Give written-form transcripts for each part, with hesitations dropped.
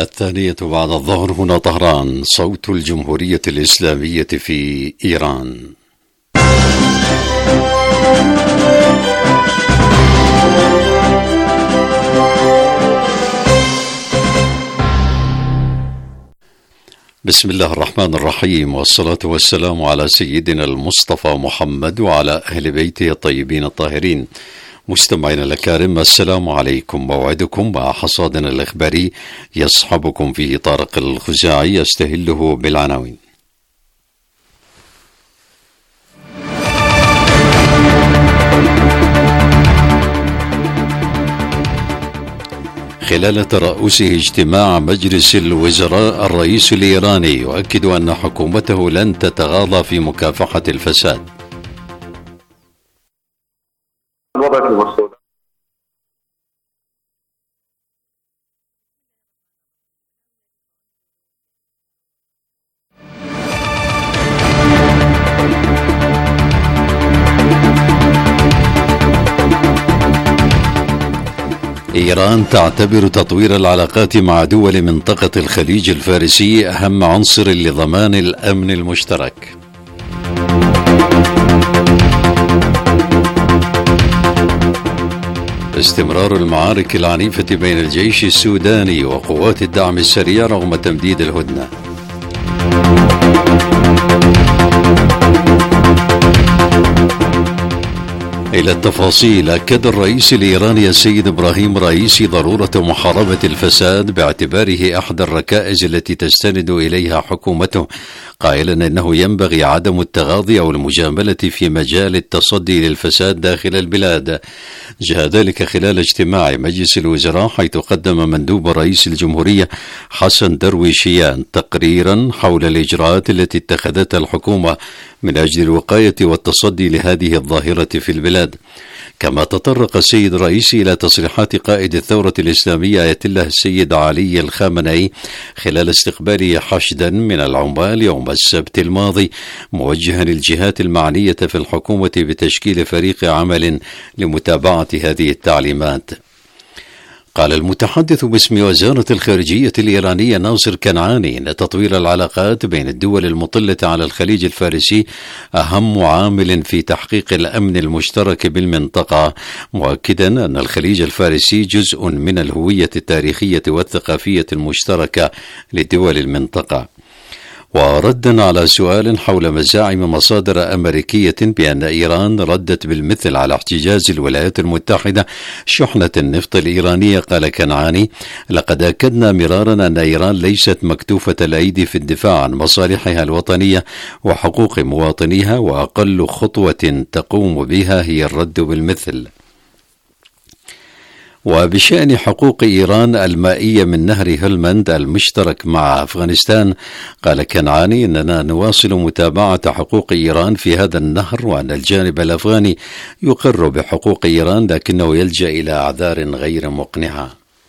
الثانية بعد الظهر هنا طهران، صوت الجمهورية الإسلامية في إيران. بسم الله الرحمن الرحيم، والصلاة والسلام على سيدنا المصطفى محمد وعلى أهل بيته الطيبين الطاهرين. مستمعينا الأكارم، السلام عليكم. موعدكم مع حصادنا الإخباري يصحبكم فيه طارق الخزاعي، يستهله بالعناوين. خلال ترأسه اجتماع مجلس الوزراء، الرئيس الإيراني يؤكد أن حكومته لن تتغاضى في مكافحة الفساد. إيران تعتبر تطوير العلاقات مع دول منطقة الخليج الفارسي أهم عنصر لضمان الأمن المشترك. استمرار المعارك العنيفة بين الجيش السوداني وقوات الدعم السريع رغم تمديد الهدنة. إلى التفاصيل، أكد الرئيس الإيراني السيد إبراهيم رئيسي ضرورة محاربة الفساد باعتباره أحد الركائز التي تستند إليها حكومته، قائلا إنه ينبغي عدم التغاضي أو المجاملة في مجال التصدي للفساد داخل البلاد. جاء ذلك خلال اجتماع مجلس الوزراء، حيث قدم مندوب رئيس الجمهورية حسن درويشيان تقريرا حول الإجراءات التي اتخذتها الحكومة من أجل الوقاية والتصدي لهذه الظاهرة في البلاد. كما تطرق السيد الرئيسي إلى تصريحات قائد الثورة الإسلامية آية الله السيد علي الخامنئي خلال استقباله حشدا من العمال يوم السبت الماضي، موجها الجهات المعنية في الحكومة بتشكيل فريق عمل لمتابعة هذه التعليمات. قال المتحدث باسم وزارة الخارجية الإيرانية ناصر كنعاني إن تطوير العلاقات بين الدول المطلة على الخليج الفارسي أهم عامل في تحقيق الأمن المشترك بالمنطقة، مؤكدا أن الخليج الفارسي جزء من الهوية التاريخية والثقافية المشتركة لدول المنطقة. وردا على سؤال حول مزاعم مصادر أمريكية بأن إيران ردت بالمثل على احتجاز الولايات المتحدة شحنة النفط الإيرانية، قال كنعاني: لقد أكدنا مرارا أن إيران ليست مكتوفة الأيدي في الدفاع عن مصالحها الوطنية وحقوق مواطنيها، وأقل خطوة تقوم بها هي الرد بالمثل. وبشأن حقوق إيران المائية من نهر هلمند المشترك مع أفغانستان، قال كنعاني: إننا نواصل متابعة حقوق إيران في هذا النهر، وأن الجانب الأفغاني يقر بحقوق إيران لكنه يلجأ إلى أعذار غير مقنعة.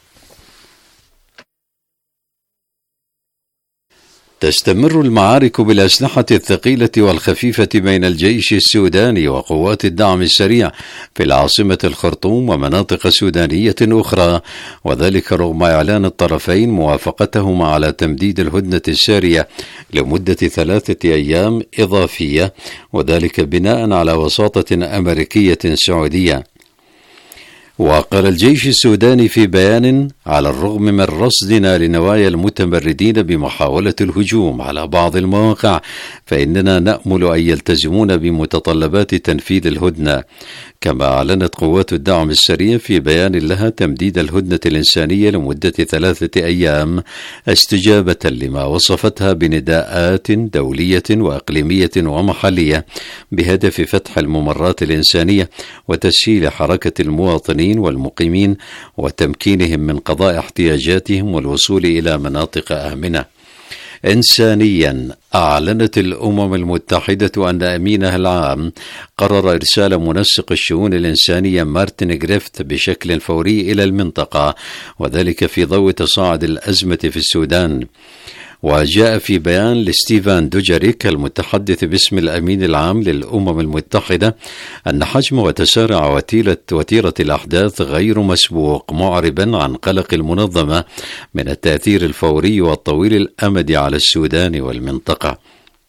تستمر المعارك بالأسلحة الثقيلة والخفيفة بين الجيش السوداني وقوات الدعم السريع في العاصمة الخرطوم ومناطق سودانية أخرى، وذلك رغم إعلان الطرفين موافقتهما على تمديد الهدنة السارية لمدة 3 أيام إضافية، وذلك بناء على وساطة أمريكية سعودية. وقال الجيش السوداني في بيان: على الرغم من رصدنا لنوايا المتمردين بمحاولة الهجوم على بعض المواقع، فإننا نأمل أن يلتزمون بمتطلبات تنفيذ الهدنة. كما أعلنت قوات الدعم السريع في بيان لها تمديد الهدنة الإنسانية لمدة 3 أيام، استجابة لما وصفتها بنداءات دولية وإقليمية ومحلية بهدف فتح الممرات الإنسانية وتسهيل حركة المواطنين والمقيمين وتمكينهم من قضاء احتياجاتهم والوصول إلى مناطق آمنة. إنسانيا، أعلنت الأمم المتحدة أن أمينها العام قرر إرسال منسق الشؤون الإنسانية مارتن غريفت بشكل فوري إلى المنطقة، وذلك في ضوء تصاعد الأزمة في السودان. وجاء في بيان لستيفان دوجاريك المتحدث باسم الأمين العام للأمم المتحدة أن حجم وتسارع وتيرة الأحداث غير مسبوق، معربا عن قلق المنظمة من التأثير الفوري والطويل الأمد على السودان والمنطقة.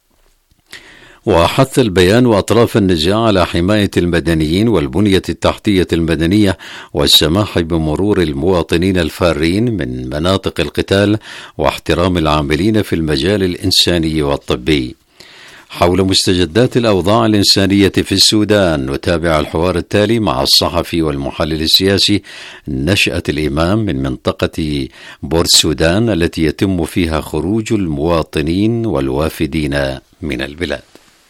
وحث البيان أطراف النزاع على حماية المدنيين والبنية التحتية المدنية والسماح بمرور المواطنين الفارين من مناطق القتال واحترام العاملين في المجال الإنساني والطبي. حول مستجدات الأوضاع الإنسانية في السودان نتابع الحوار التالي مع الصحفي والمحلل السياسي نشأة الإمام من منطقة بورت سودان التي يتم فيها خروج المواطنين والوافدين من البلاد.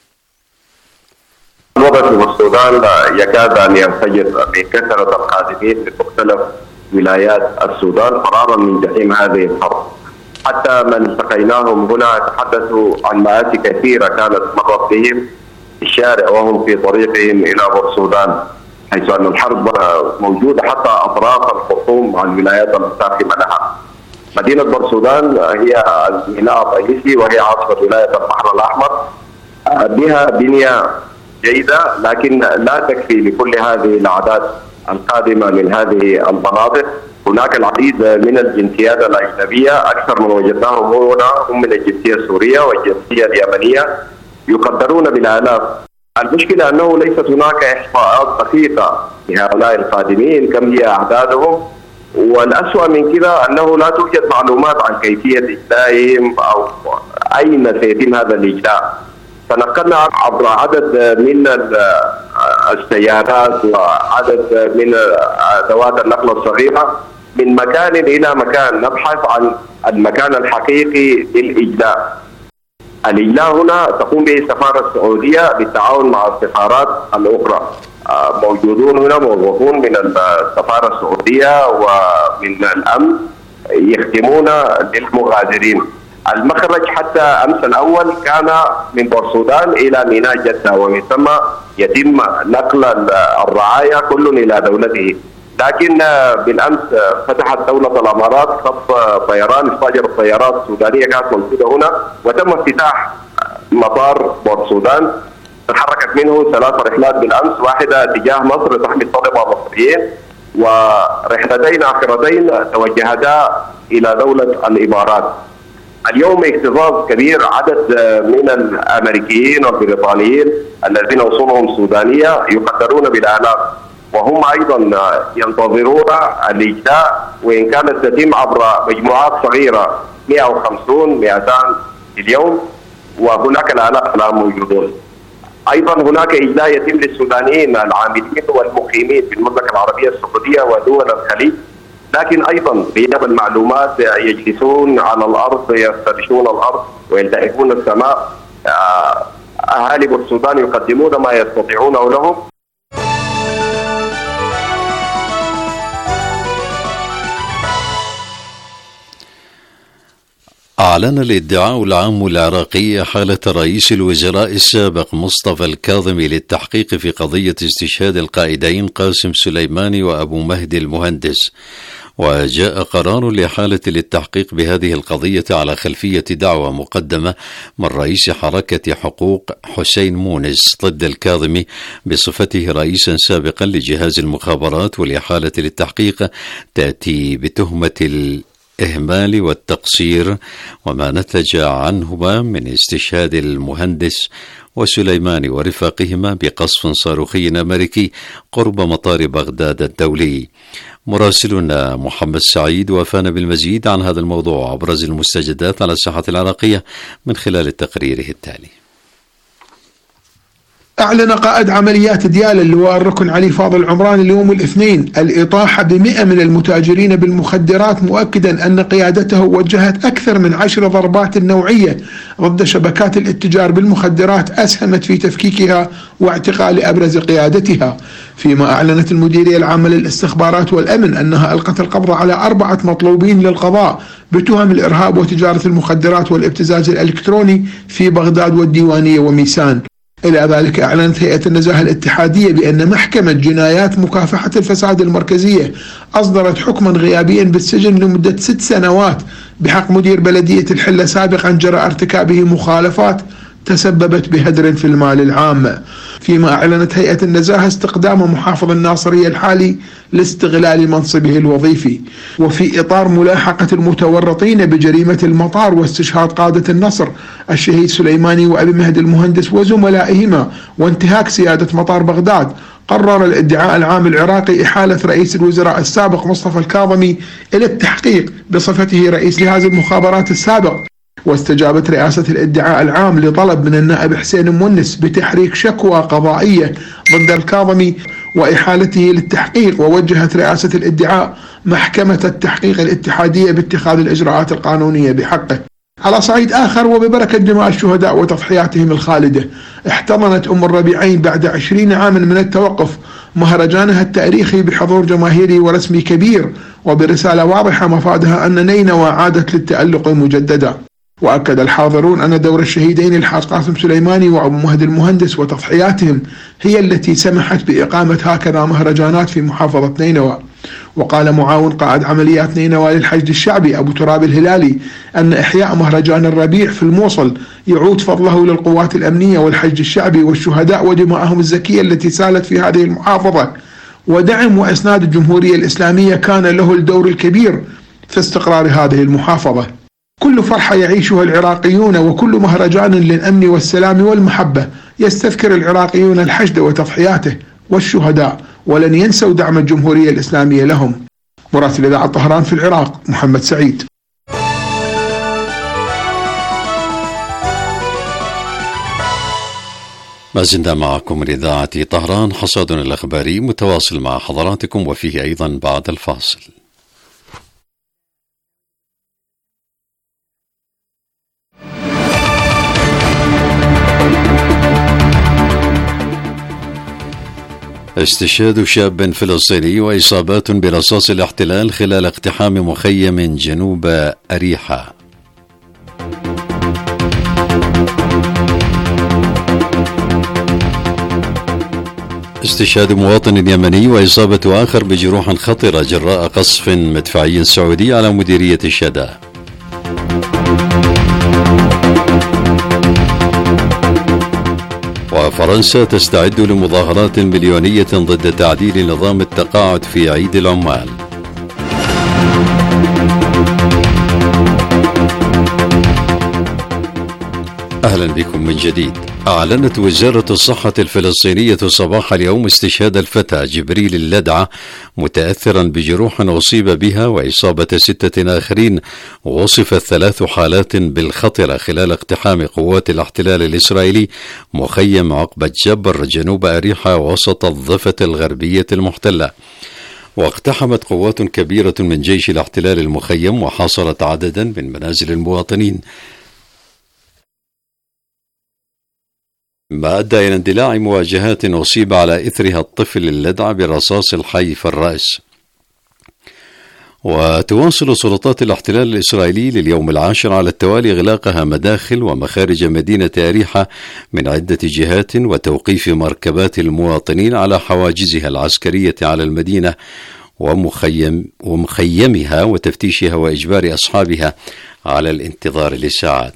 الوضع في السودان يكاد أن ينفجر بكثرة القادمين من مختلف ولايات السودان فرارا من جحيم هذه الحرب. حتى من التقيناهم هنا تحدثوا عن مآسي كثيرة كانت مرت بهم في الشارع وهم في طريقهم إلى بور السودان، حيث أن الحرب موجودة حتى أطراف الخرطوم مع الولايات المساخمة لها. مدينة بور السودان هي الميناء الرئيسي وهي عاصمة ولاية البحر الأحمر، بها بنية جيدة لكن لا تكفي لكل هذه الأعداد القادمة من هذه المناطق. هناك العديد من الجنسيات الأجنبية، أكثر من وجدناهم هنا هم من الجنسية السورية والجنسية اليمنية، يقدرون بالآلاف. المشكلة أنه ليست هناك إحصاءات دقيقة لهؤلاء القادمين كم هي أعدادهم، والأسوأ من كذا أنه لا توجد معلومات عن كيفية إجلائهم أو أين سيتم هذا الإجلاء. تنقلنا عبر عدد من السيارات وعدد من أدوات النقل الصغيرة من مكان إلى مكان، نبحث عن المكان الحقيقي للإجلاء. الإجلاء هنا تقوم به السفارة السعودية بالتعاون مع السفارات الأخرى. موجودون هنا موظفون من السفارة السعودية ومن الأمن يخدمون للمغادرين. المخرج حتى أمس الأول كان من بور السودان إلى ميناء جدة، ومن ثم يتم نقل الرعايا كل إلى دولته. لكن بالأمس فتحت دولة الإمارات خط طيران، استأجر الطيارات السودانية كانت موجودة هنا، وتم افتتاح مطار بور السودان. تحركت منه 3 رحلات بالأمس، واحدة تجاه مصر تحمل طلبة مصريين، ورحلتين آخرتين توجهتا إلى دولة الإمارات. اليوم اكتظاظ كبير، عدد من الأمريكيين والبريطانيين الذين وصولهم سودانية يقدرون بالآلاف، وهم أيضا ينتظرون الإجلاء، وإن كانت تتم عبر مجموعات صغيرة 150 200 في اليوم، وهناك الآلاف لا موجودون. أيضا هناك إجلاء يتم للسودانيين العاملين والمقيمين في المملكة العربية السعودية ودول الخليج، لكن أيضا بينما المعلومات يجلسون على الأرض يفتشون الأرض ويلتهبون السماء. أهالي بور السودان يقدمون ما يستطيعونه لهم. أعلن الادعاء العام العراقي حالة رئيس الوزراء السابق مصطفى الكاظمي للتحقيق في قضية استشهاد القائدين قاسم سليماني وأبو مهدي المهندس، وجاء قرار لحالة للتحقيق بهذه القضية على خلفية دعوى مقدمة من رئيس حركة حقوق حسين مونس ضد الكاظمي بصفته رئيسا سابقا لجهاز المخابرات، والإحالة للتحقيق تأتي بتهمة الإهمال والتقصير وما نتج عنهما من استشهاد المهندس وسليماني ورفاقهما بقصف صاروخي أمريكي قرب مطار بغداد الدولي. مراسلنا محمد سعيد وافانا بالمزيد عن هذا الموضوع وأبرز المستجدات على الساحة العراقية من خلال تقريره التالي. أعلن قائد عمليات ديالى اللواء الركن علي فاضل عمران اليوم الاثنين الإطاحة ب100 من المتاجرين بالمخدرات، مؤكدا أن قيادته وجهت أكثر من 10 ضربات نوعية ضد شبكات الاتجار بالمخدرات أسهمت في تفكيكها واعتقال أبرز قيادتها. فيما أعلنت المديرية العامة للاستخبارات والأمن أنها ألقت القبض على 4 مطلوبين للقضاء بتهم الإرهاب وتجارة المخدرات والابتزاز الإلكتروني في بغداد والديوانية وميسان. إلى ذلك أعلنت هيئة النزاهة الاتحادية بأن محكمة جنايات مكافحة الفساد المركزية أصدرت حكما غيابيا بالسجن لمدة 6 سنوات بحق مدير بلدية الحلة سابقا جراء ارتكابه مخالفات تسببت بهدر في المال العام. فيما أعلنت هيئة النزاهة استقدام محافظ الناصرية الحالي لاستغلال منصبه الوظيفي. وفي إطار ملاحقة المتورطين بجريمة المطار واستشهاد قادة النصر الشهيد سليماني وأبي مهدي المهندس وزملائهما وانتهاك سيادة مطار بغداد، قرر الادعاء العام العراقي إحالة رئيس الوزراء السابق مصطفى الكاظمي إلى التحقيق بصفته رئيس جهاز المخابرات السابق. واستجابت رئاسة الادعاء العام لطلب من النائب حسين مونس بتحريك شكوى قضائية ضد الكاظمي وإحالته للتحقيق، ووجهت رئاسة الادعاء محكمة التحقيق الاتحادية باتخاذ الإجراءات القانونية بحقه. على صعيد آخر، وببركة دماء الشهداء وتضحياتهم الخالدة، احتضنت أم الربيعين بعد 20 عاما من التوقف مهرجانها التاريخي بحضور جماهيري ورسمي كبير وبرسالة واضحة مفادها أن نينوى عادت للتألق مجددا. وأكد الحاضرون أن دور الشهيدين الحاج قاسم سليماني وأبو مهدي المهندس وتضحياتهم هي التي سمحت بإقامة هكذا مهرجانات في محافظة نينوى. وقال معاون قائد عمليات نينوى للحشد الشعبي أبو تراب الهلالي أن إحياء مهرجان الربيع في الموصل يعود فضله للقوات الأمنية والحشد الشعبي والشهداء ودماءهم الزكية التي سالت في هذه المحافظة، ودعم وإسناد الجمهورية الإسلامية كان له الدور الكبير في استقرار هذه المحافظة. كل فرحة يعيشها العراقيون وكل مهرجان للأمن والسلام والمحبة يستذكر العراقيون الحشد وتضحياته والشهداء، ولن ينسوا دعم الجمهورية الإسلامية لهم. مراسل إذاعة طهران في العراق محمد سعيد. ما زلنا معكم من إذاعة طهران، حصادنا الأخباري متواصل مع حضراتكم وفيه أيضا بعد الفاصل. استشهاد شاب فلسطيني وإصابات برصاص الاحتلال خلال اقتحام مخيم جنوب أريحة. استشهاد مواطن يمني وإصابة آخر بجروح خطرة جراء قصف مدفعي سعودي على مديرية الشدة. وفرنسا تستعد لمظاهرات مليونية ضد تعديل نظام التقاعد في عيد العمال. أهلا بكم من جديد. أعلنت وزارة الصحة الفلسطينية صباح اليوم استشهاد الفتى جبريل اللدعة متأثرا بجروح أصيب بها وإصابة 6 آخرين، ووصفت 3 حالات بالخطرة خلال اقتحام قوات الاحتلال الإسرائيلي مخيم عقبة جبر جنوب أريحة وسط الضفة الغربية المحتلة. واقتحمت قوات كبيرة من جيش الاحتلال المخيم وحاصرت عددا من منازل المواطنين، ما أدى إلى اندلاع مواجهات أصيب على إثرها الطفل اللدعة برصاص الحي في الرأس. وتواصل سلطات الاحتلال الإسرائيلي لليوم العاشر على التوالي إغلاقها مداخل ومخارج مدينة أريحة من عدة جهات وتوقيف مركبات المواطنين على حواجزها العسكرية على المدينة ومخيمها وتفتيشها وإجبار أصحابها على الانتظار لساعات.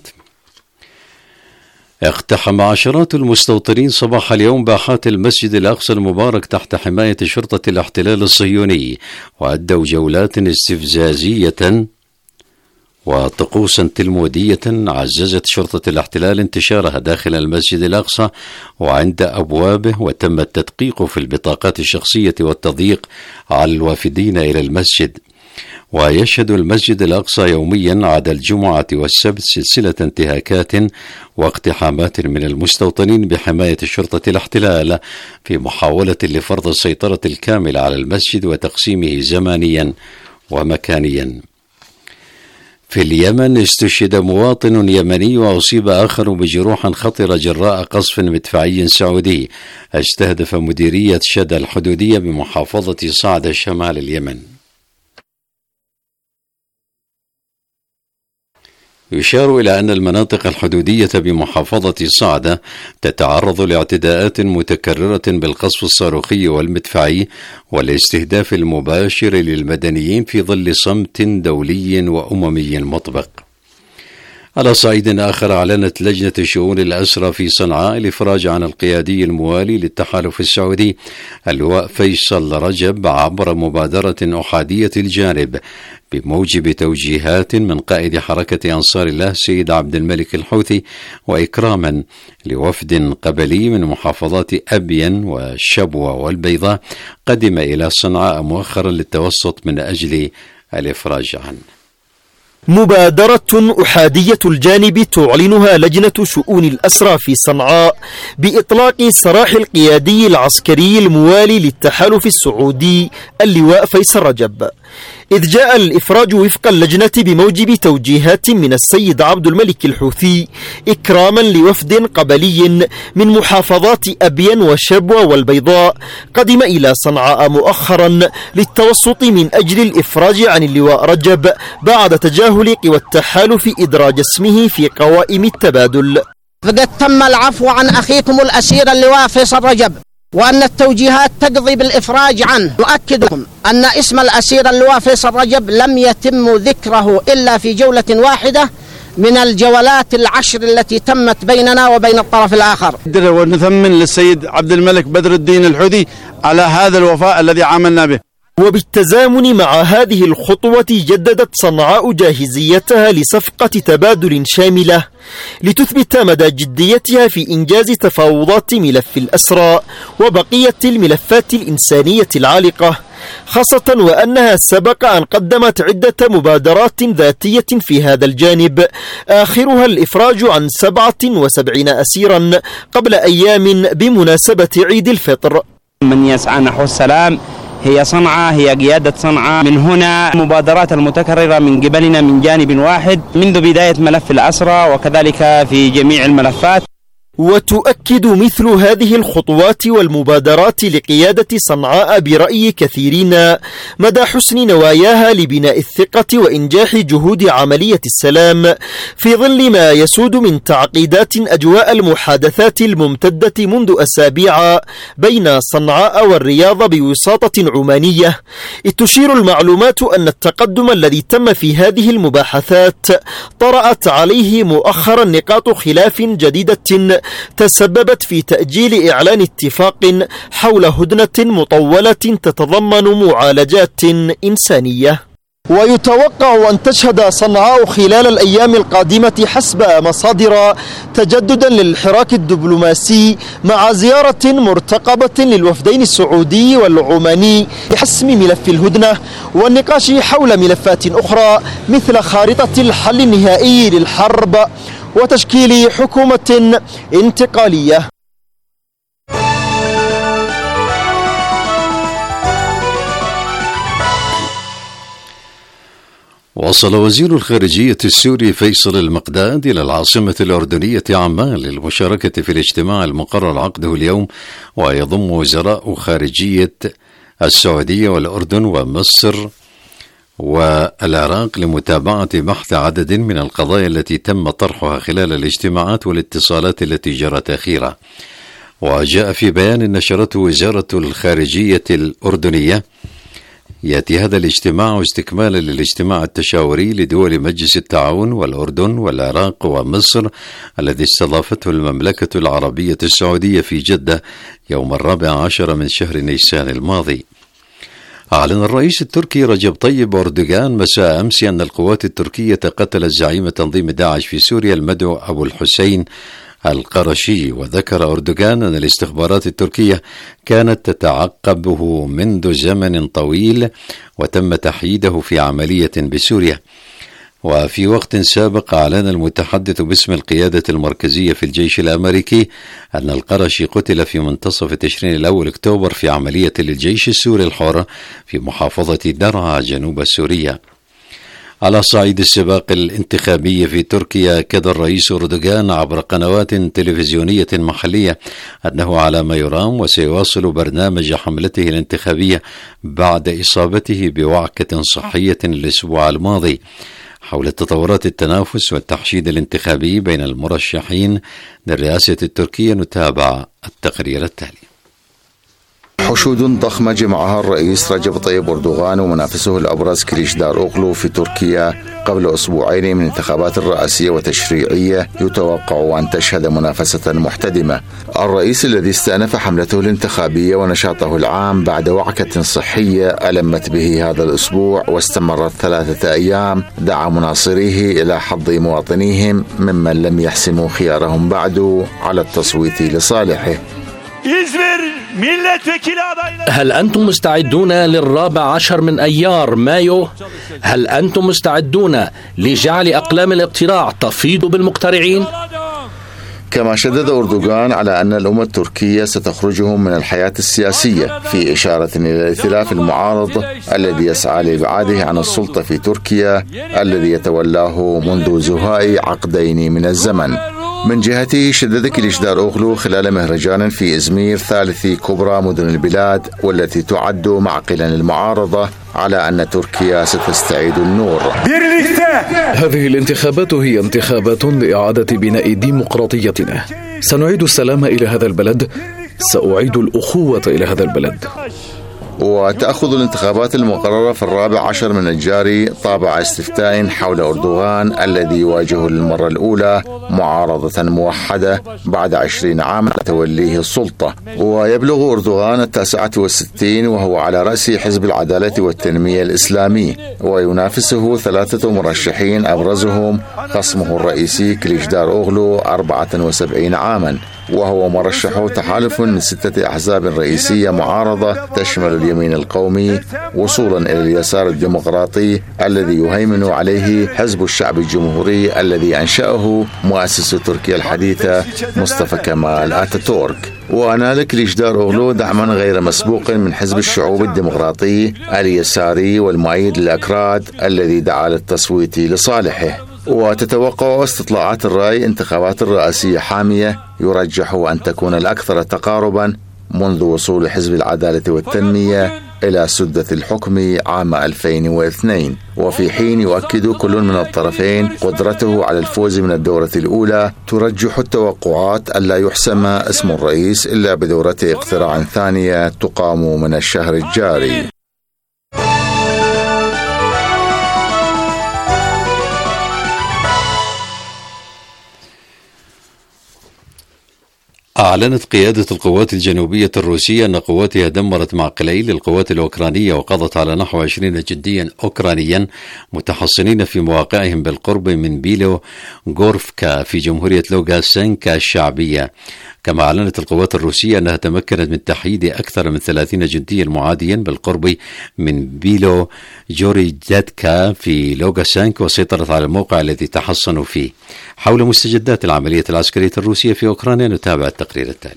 اقتحم عشرات المستوطنين صباح اليوم باحات المسجد الأقصى المبارك تحت حماية شرطة الاحتلال الصهيوني، وأدوا جولات استفزازية وطقوسا تلمودية عززت شرطة الاحتلال انتشارها داخل المسجد الأقصى وعند أبوابه، وتم التدقيق في البطاقات الشخصية والتضييق على الوافدين إلى المسجد. ويشهد المسجد الأقصى يوميا عدا الجمعة والسبت سلسلة انتهاكات واقتحامات من المستوطنين بحماية شرطة الاحتلال في محاولة لفرض السيطرة الكاملة على المسجد وتقسيمه زمانيا ومكانيا. في اليمن استشهد مواطن يمني وأصيب آخر بجروح خطرة جراء قصف مدفعي سعودي استهدف مديرية شدة الحدودية بمحافظة صعدة شمال اليمن. يشار إلى أن المناطق الحدودية بمحافظة صعدة تتعرض لاعتداءات متكررة بالقصف الصاروخي والمدفعي والاستهداف المباشر للمدنيين في ظل صمت دولي وأممي مطبق. على صعيد آخر، أعلنت لجنة شؤون الأسرى في صنعاء الإفراج عن القيادي الموالي للتحالف السعودي اللواء فيصل رجب عبر مبادرة أحادية الجانب بموجب توجيهات من قائد حركة أنصار الله سيد عبد الملك الحوثي، وإكراما لوفد قبلي من محافظات أبين والشبوة والبيضاء قدم إلى صنعاء مؤخرا للتوسط من أجل الإفراج عنه. مبادرة أحادية الجانب تعلنها لجنة شؤون الأسرى في صنعاء بإطلاق سراح القيادي العسكري الموالي للتحالف السعودي اللواء فيصل رجب، إذ جاء الإفراج وفق اللجنة بموجب توجيهات من السيد عبد الملك الحوثي إكراما لوفد قبلي من محافظات أبين وشبوة والبيضاء قدم إلى صنعاء مؤخرا للتوسط من أجل الإفراج عن اللواء رجب بعد تجاهل قوى التحالف إدراج اسمه في قوائم التبادل. فقد تم العفو عن أخيكم الأسير اللواء فيصل رجب، وأن التوجيهات تقضي بالإفراج عنه. نؤكد لكم أن اسم الأسير اللواء فيصل رجب لم يتم ذكره إلا في جولة واحدة من الجولات العشر التي تمت بيننا وبين الطرف الآخر. ونثمن للسيد عبد الملك بدر الدين الحوثي على هذا الوفاء الذي عاملنا به. وبالتزامن مع هذه الخطوة جددت صنعاء جاهزيتها لصفقة تبادل شاملة لتثبت مدى جديتها في إنجاز تفاوضات ملف الأسرى وبقية الملفات الإنسانية العالقة، خاصة وأنها سبق أن قدمت عدة مبادرات ذاتية في هذا الجانب، آخرها الإفراج عن 77 أسيرا قبل أيام بمناسبة عيد الفطر. من يسعى نحو السلام هي صنعاء، هي قيادة صنعاء. من هنا المبادرات المتكررة من قبلنا من جانب واحد منذ بداية ملف الأسرى وكذلك في جميع الملفات. وتؤكد مثل هذه الخطوات والمبادرات لقيادة صنعاء برأي كثيرين مدى حسن نواياها لبناء الثقة وإنجاح جهود عملية السلام في ظل ما يسود من تعقيدات أجواء المحادثات الممتدة منذ أسابيع بين صنعاء والرياض بوساطة عمانية. إذ تشير المعلومات أن التقدم الذي تم في هذه المباحثات طرأت عليه مؤخرا نقاط خلاف جديدة تسببت في تأجيل إعلان اتفاق حول هدنة مطولة تتضمن معالجات إنسانية. ويتوقع أن تشهد صنعاء خلال الأيام القادمة حسب مصادر تجددا للحراك الدبلوماسي مع زيارة مرتقبة للوفدين السعودي والعماني لحسم ملف الهدنة والنقاش حول ملفات أخرى مثل خارطة الحل النهائي للحرب وتشكيل حكومة انتقالية. وصل وزير الخارجية السوري فيصل المقداد إلى العاصمة الأردنية عمان للمشاركة في الاجتماع المقرر عقده اليوم، ويضم وزراء خارجية السعودية والأردن ومصر والعراق لمتابعة بحث عدد من القضايا التي تم طرحها خلال الاجتماعات والاتصالات التي جرت أخيرا. وجاء في بيان نشرته وزارة الخارجية الأردنية: يأتي هذا الاجتماع استكمالا للاجتماع التشاوري لدول مجلس التعاون والأردن والعراق ومصر الذي استضافته المملكة العربية السعودية في جدة يوم 14 من شهر نيسان الماضي. أعلن الرئيس التركي رجب طيب أردوغان مساء أمس أن القوات التركية قتلت زعيم تنظيم داعش في سوريا المدعو أبو الحسين القرشي. وذكر أردوغان أن الاستخبارات التركية كانت تتعقبه منذ زمن طويل وتم تحييده في عملية بسوريا. وفي وقت سابق أعلن المتحدث باسم القيادة المركزية في الجيش الأمريكي أن القرشي قتل في منتصف تشرين الأول أكتوبر في عملية للجيش السوري الحر في محافظة درعا جنوب سوريا. على صعيد السباق الانتخابي في تركيا، أكد الرئيس أردوغان عبر قنوات تلفزيونية محلية أنه على ما يرام وسيواصل برنامج حملته الانتخابية بعد إصابته بوعكة صحية الأسبوع الماضي. حول تطورات التنافس والتحشيد الانتخابي بين المرشحين للرئاسة التركية. نتابع التقرير التالي. حشود ضخمة جمعها الرئيس رجب طيب أردوغان ومنافسه الأبرز كليشداروغلو في تركيا قبل أسبوعين من انتخابات رئاسية وتشريعية يتوقع أن تشهد منافسة محتدمة. الرئيس الذي استأنف حملته الانتخابية ونشاطه العام بعد وعكة صحية ألمت به هذا الأسبوع واستمرت 3 أيام دعا مناصريه إلى حض مواطنيهم ممن لم يحسموا خيارهم بعد على التصويت لصالحه. هل أنتم مستعدون لل14 من أيار مايو؟ هل أنتم مستعدون لجعل أقلام الاقتراع تفيض بالمقترعين؟ كما شدد أردوغان على أن الأمة التركية ستخرجهم من الحياة السياسية في إشارة إلى الائتلاف المعارض الذي يسعى لإبعاده عن السلطة في تركيا الذي يتولاه منذ زهاء عقدين من الزمن. من جهته شدد كليشداروغلو خلال مهرجان في إزمير ثالث كبرى مدن البلاد والتي تعد معقلا للمعارضة على أن تركيا ستستعيد النور. هذه الانتخابات هي انتخابات لإعادة بناء ديمقراطيتنا. سنعيد السلام إلى هذا البلد، سأعيد الأخوة إلى هذا البلد. وتأخذ الانتخابات المقررة في 14 من الجاري طابع استفتاء حول أردوغان الذي يواجه للمرة الأولى معارضة موحدة بعد 20 عاما توليه السلطة. ويبلغ أردوغان 69 وهو على رأس حزب العدالة والتنمية الإسلامي، وينافسه 3 مرشحين أبرزهم خصمه الرئيسي كليشداروغلو 74 عاما، وهو مرشح تحالف من 6 أحزاب رئيسية معارضة تشمل اليمين القومي وصولا إلى اليسار الديمقراطي الذي يهيمن عليه حزب الشعب الجمهوري الذي أنشأه مؤسس تركيا الحديثة مصطفى كمال آتاتورك. ونال كليشداروغلو دعما غير مسبوق من حزب الشعوب الديمقراطي اليساري والمؤيد للأكراد الذي دعا للتصويت لصالحه. وتتوقع استطلاعات الرأي انتخابات رئاسية حامية يرجح أن تكون الأكثر تقاربا منذ وصول حزب العدالة والتنمية إلى سدة الحكم عام 2002، وفي حين يؤكد كل من الطرفين قدرته على الفوز من الدورة الأولى، ترجح التوقعات ألا يحسم اسم الرئيس إلا بدورة اقتراع ثانية تقام من الشهر الجاري. أعلنت قيادة القوات الجنوبية الروسية أن قواتها دمرت معقلين للقوات الأوكرانية وقضت على نحو 20 جنديا أوكرانيا متحصنين في مواقعهم بالقرب من بيلو غورفكا في جمهورية لوغاسنكا الشعبية. كما أعلنت القوات الروسية أنها تمكنت من تحييد أكثر من 30 جنديا معاديا بالقرب من بيلو جوريجاتكا في لوغاسنك وسيطرت على الموقع الذي تحصنوا فيه. حول مستجدات العملية العسكرية الروسية في أوكرانيا نتابع التقرير التالي.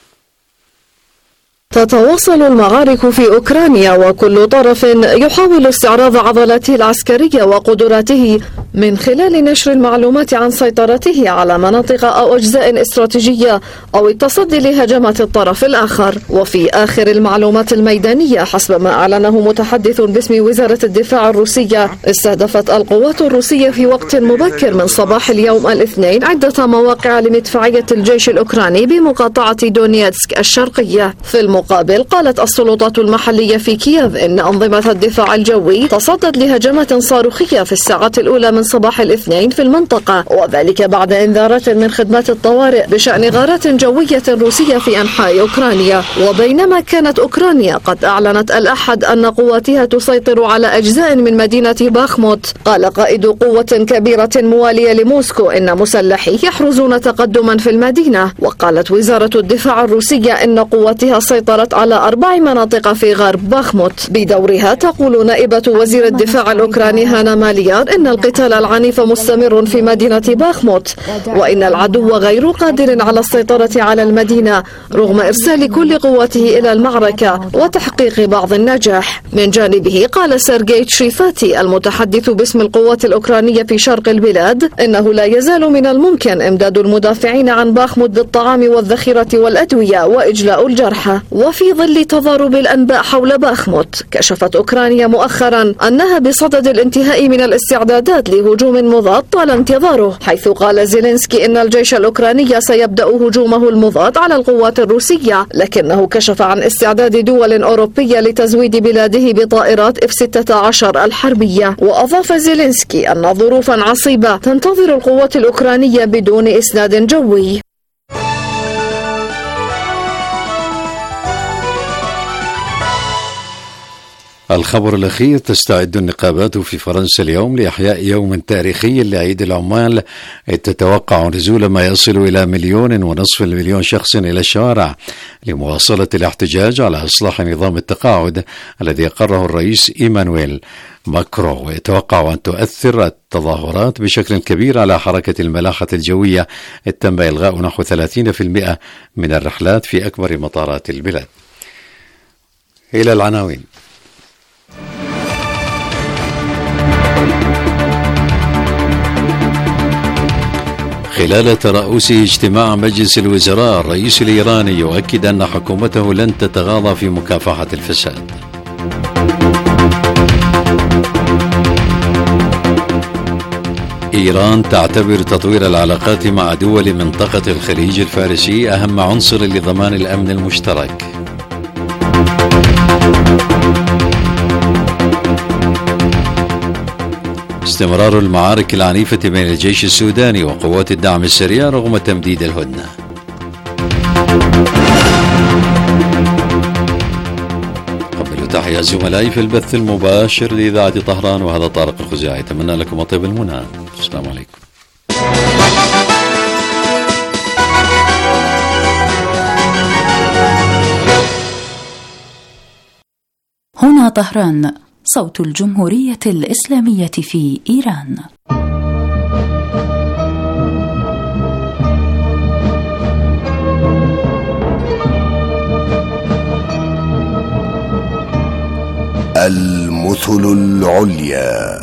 تتواصل المعارك في أوكرانيا وكل طرف يحاول استعراض عضلاته العسكرية وقدراته من خلال نشر المعلومات عن سيطرته على مناطق أو أجزاء استراتيجية أو التصدي لهجمات الطرف الآخر. وفي آخر المعلومات الميدانية حسب ما أعلنه متحدث باسم وزارة الدفاع الروسية، استهدفت القوات الروسية في وقت مبكر من صباح اليوم الاثنين عدة مواقع لمدفعية الجيش الأوكراني بمقاطعة دونيتسك الشرقية. في المقابل قالت السلطات المحلية في كييف إن أنظمة الدفاع الجوي تصدت لهجمات صاروخية في الساعات الأولى من صباح الاثنين في المنطقة، وذلك بعد إنذارات من خدمات الطوارئ بشأن غارات جوية روسية في أنحاء أوكرانيا. وبينما كانت أوكرانيا قد أعلنت الأحد أن قواتها تسيطر على أجزاء من مدينة باخموت، قال قائد قوة كبيرة موالية لموسكو إن مسلحيه يحرزون تقدما في المدينة. وقالت وزارة الدفاع الروسية إن قواتها سيطرت على 4 مناطق في غرب باخموت. بدورها تقول نائبة وزير الدفاع الأوكراني هانا ماليار إن القتال العنيف مستمر في مدينة باخموت، وإن العدو غير قادر على السيطرة على المدينة رغم إرسال كل قواته إلى المعركة وتحقيق بعض النجاح. من جانبه قال سيرجي تشيفاتي المتحدث باسم القوات الأوكرانية في شرق البلاد إنه لا يزال من الممكن إمداد المدافعين عن باخموت بالطعام والذخيرة والأدوية وإجلاء الجرحى. وفي ظل تضارب الأنباء حول باخموت، كشفت أوكرانيا مؤخرا أنها بصدد الانتهاء من الاستعدادات لهجوم مضاد طال انتظاره، حيث قال زيلينسكي إن الجيش الأوكراني سيبدأ هجومه المضاد على القوات الروسية، لكنه كشف عن استعداد دول أوروبية لتزويد بلاده بطائرات F-16 الحربية. وأضاف زيلينسكي أن ظروفا عصيبة تنتظر القوات الأوكرانية بدون إسناد جوي. الخبر الأخير: تستعد النقابات في فرنسا اليوم لإحياء يوم تاريخي لعيد العمال، تتوقع نزول ما يصل إلى 1.5 مليون شخص إلى الشوارع لمواصلة الاحتجاج على إصلاح نظام التقاعد الذي أقره الرئيس إيمانويل ماكرون. ويتوقع أن تؤثر التظاهرات بشكل كبير على حركة الملاحة الجوية. تم إلغاء نحو 30% من الرحلات في أكبر مطارات البلاد. إلى العناوين. خلال ترأسه اجتماع مجلس الوزراء، الرئيس الإيراني يؤكد أن حكومته لن تتغاضى في مكافحة الفساد. إيران تعتبر تطوير العلاقات مع دول منطقة الخليج الفارسي أهم عنصر لضمان الأمن المشترك. استمرار المعارك العنيفة بين الجيش السوداني وقوات الدعم السريع رغم تمديد الهدنة. قبل تحية زملائي في البث المباشر لإذاعة طهران، وهذا طارق الخزاعي. أتمنى لكم طيب المنى. السلام عليكم. هنا طهران، صوت الجمهورية الإسلامية في إيران. المثل العليا.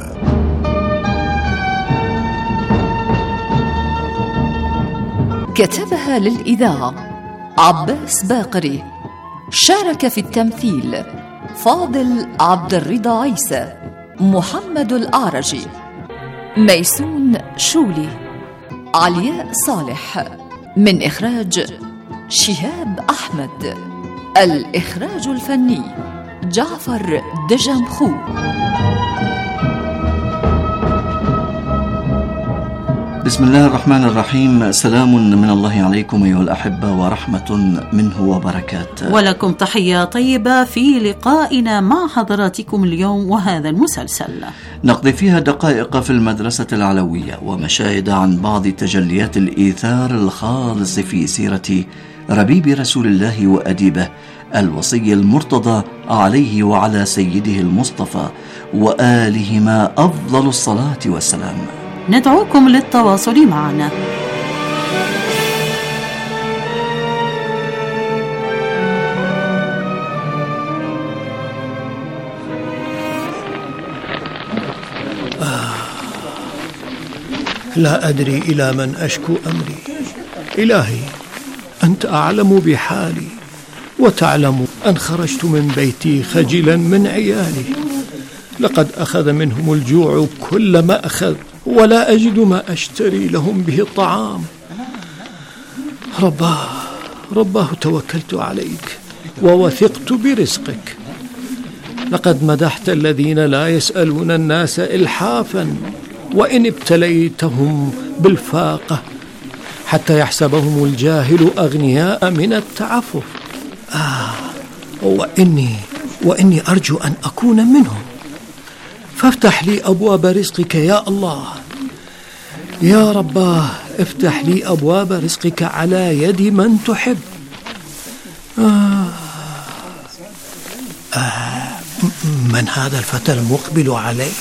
كتبها للإذاعة عباس باقري. شارك في التمثيل فاضل عبد الرضا عيسى، محمد الأعرجي، ميسون شولي، علياء صالح. من إخراج شهاب أحمد. الإخراج الفني جعفر دجمخو. بسم الله الرحمن الرحيم. سلام من الله عليكم أيها الأحبة، ورحمة منه وبركاته. ولكم تحية طيبة في لقائنا مع حضراتكم اليوم وهذا المسلسل نقضي فيها دقائق في المدرسة العلوية ومشاهد عن بعض تجليات الإيثار الخالص في سيرة ربيب رسول الله وأديبه الوصي المرتضى عليه وعلى سيده المصطفى وآلهما أفضل الصلاة والسلام. ندعوكم للتواصل معنا. لا أدري إلى من أشكو أمري. إلهي، أنت أعلم بحالي وتعلم أن خرجت من بيتي خجلا من عيالي. لقد أخذ منهم الجوع كل ما أخذ، ولا أجد ما أشتري لهم به الطعام. رباه توكلت عليك ووثقت برزقك. لقد مدحت الذين لا يسألون الناس إلحافا، وإن ابتليتهم بالفاقة حتى يحسبهم الجاهل أغنياء من التعفف. وإني أرجو أن أكون منهم، فافتح لي أبواب رزقك يا الله. يا رباه، افتح لي أبواب رزقك على يد من تحب. من هذا الفتى المقبل عليه؟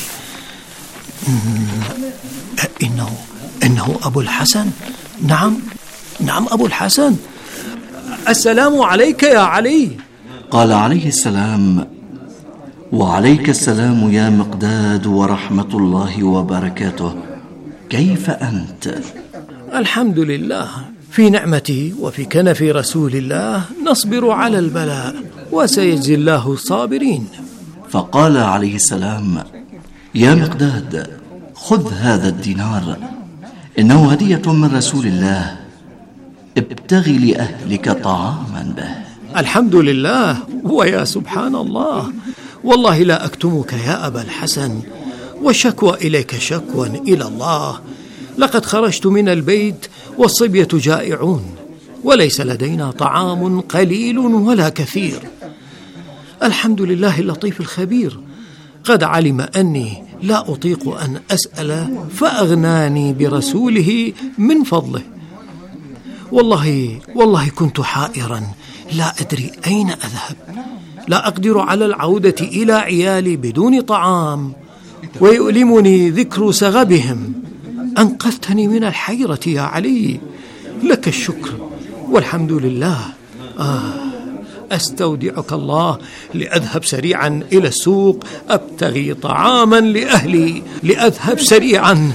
إنه أبو الحسن. نعم أبو الحسن. السلام عليك يا علي. قال عليه السلام: وعليك السلام يا مقداد ورحمة الله وبركاته. كيف أنت؟ الحمد لله، في نعمتي وفي كنف رسول الله نصبر على البلاء، وسيجزي الله الصابرين. فقال عليه السلام: يا مقداد، خذ هذا الدينار، إنه هدية من رسول الله، ابتغ لأهلك طعاما به. الحمد لله. ويا سبحان الله، والله لا أكتمك يا أبا الحسن، والشكوى إليك شكوى إلى الله. لقد خرجت من البيت والصبية جائعون، وليس لدينا طعام قليل ولا كثير. الحمد لله اللطيف الخبير، قد علم أني لا أطيق أن أسأل فأغناني برسوله من فضله. والله كنت حائرا لا أدري أين أذهب، لا أقدر على العودة إلى عيالي بدون طعام، ويؤلمني ذكر سغبهم. أنقذتني من الحيرة يا علي، لك الشكر والحمد لله. أستودعك الله لأذهب سريعا إلى السوق أبتغي طعاما لأهلي، لأذهب سريعا.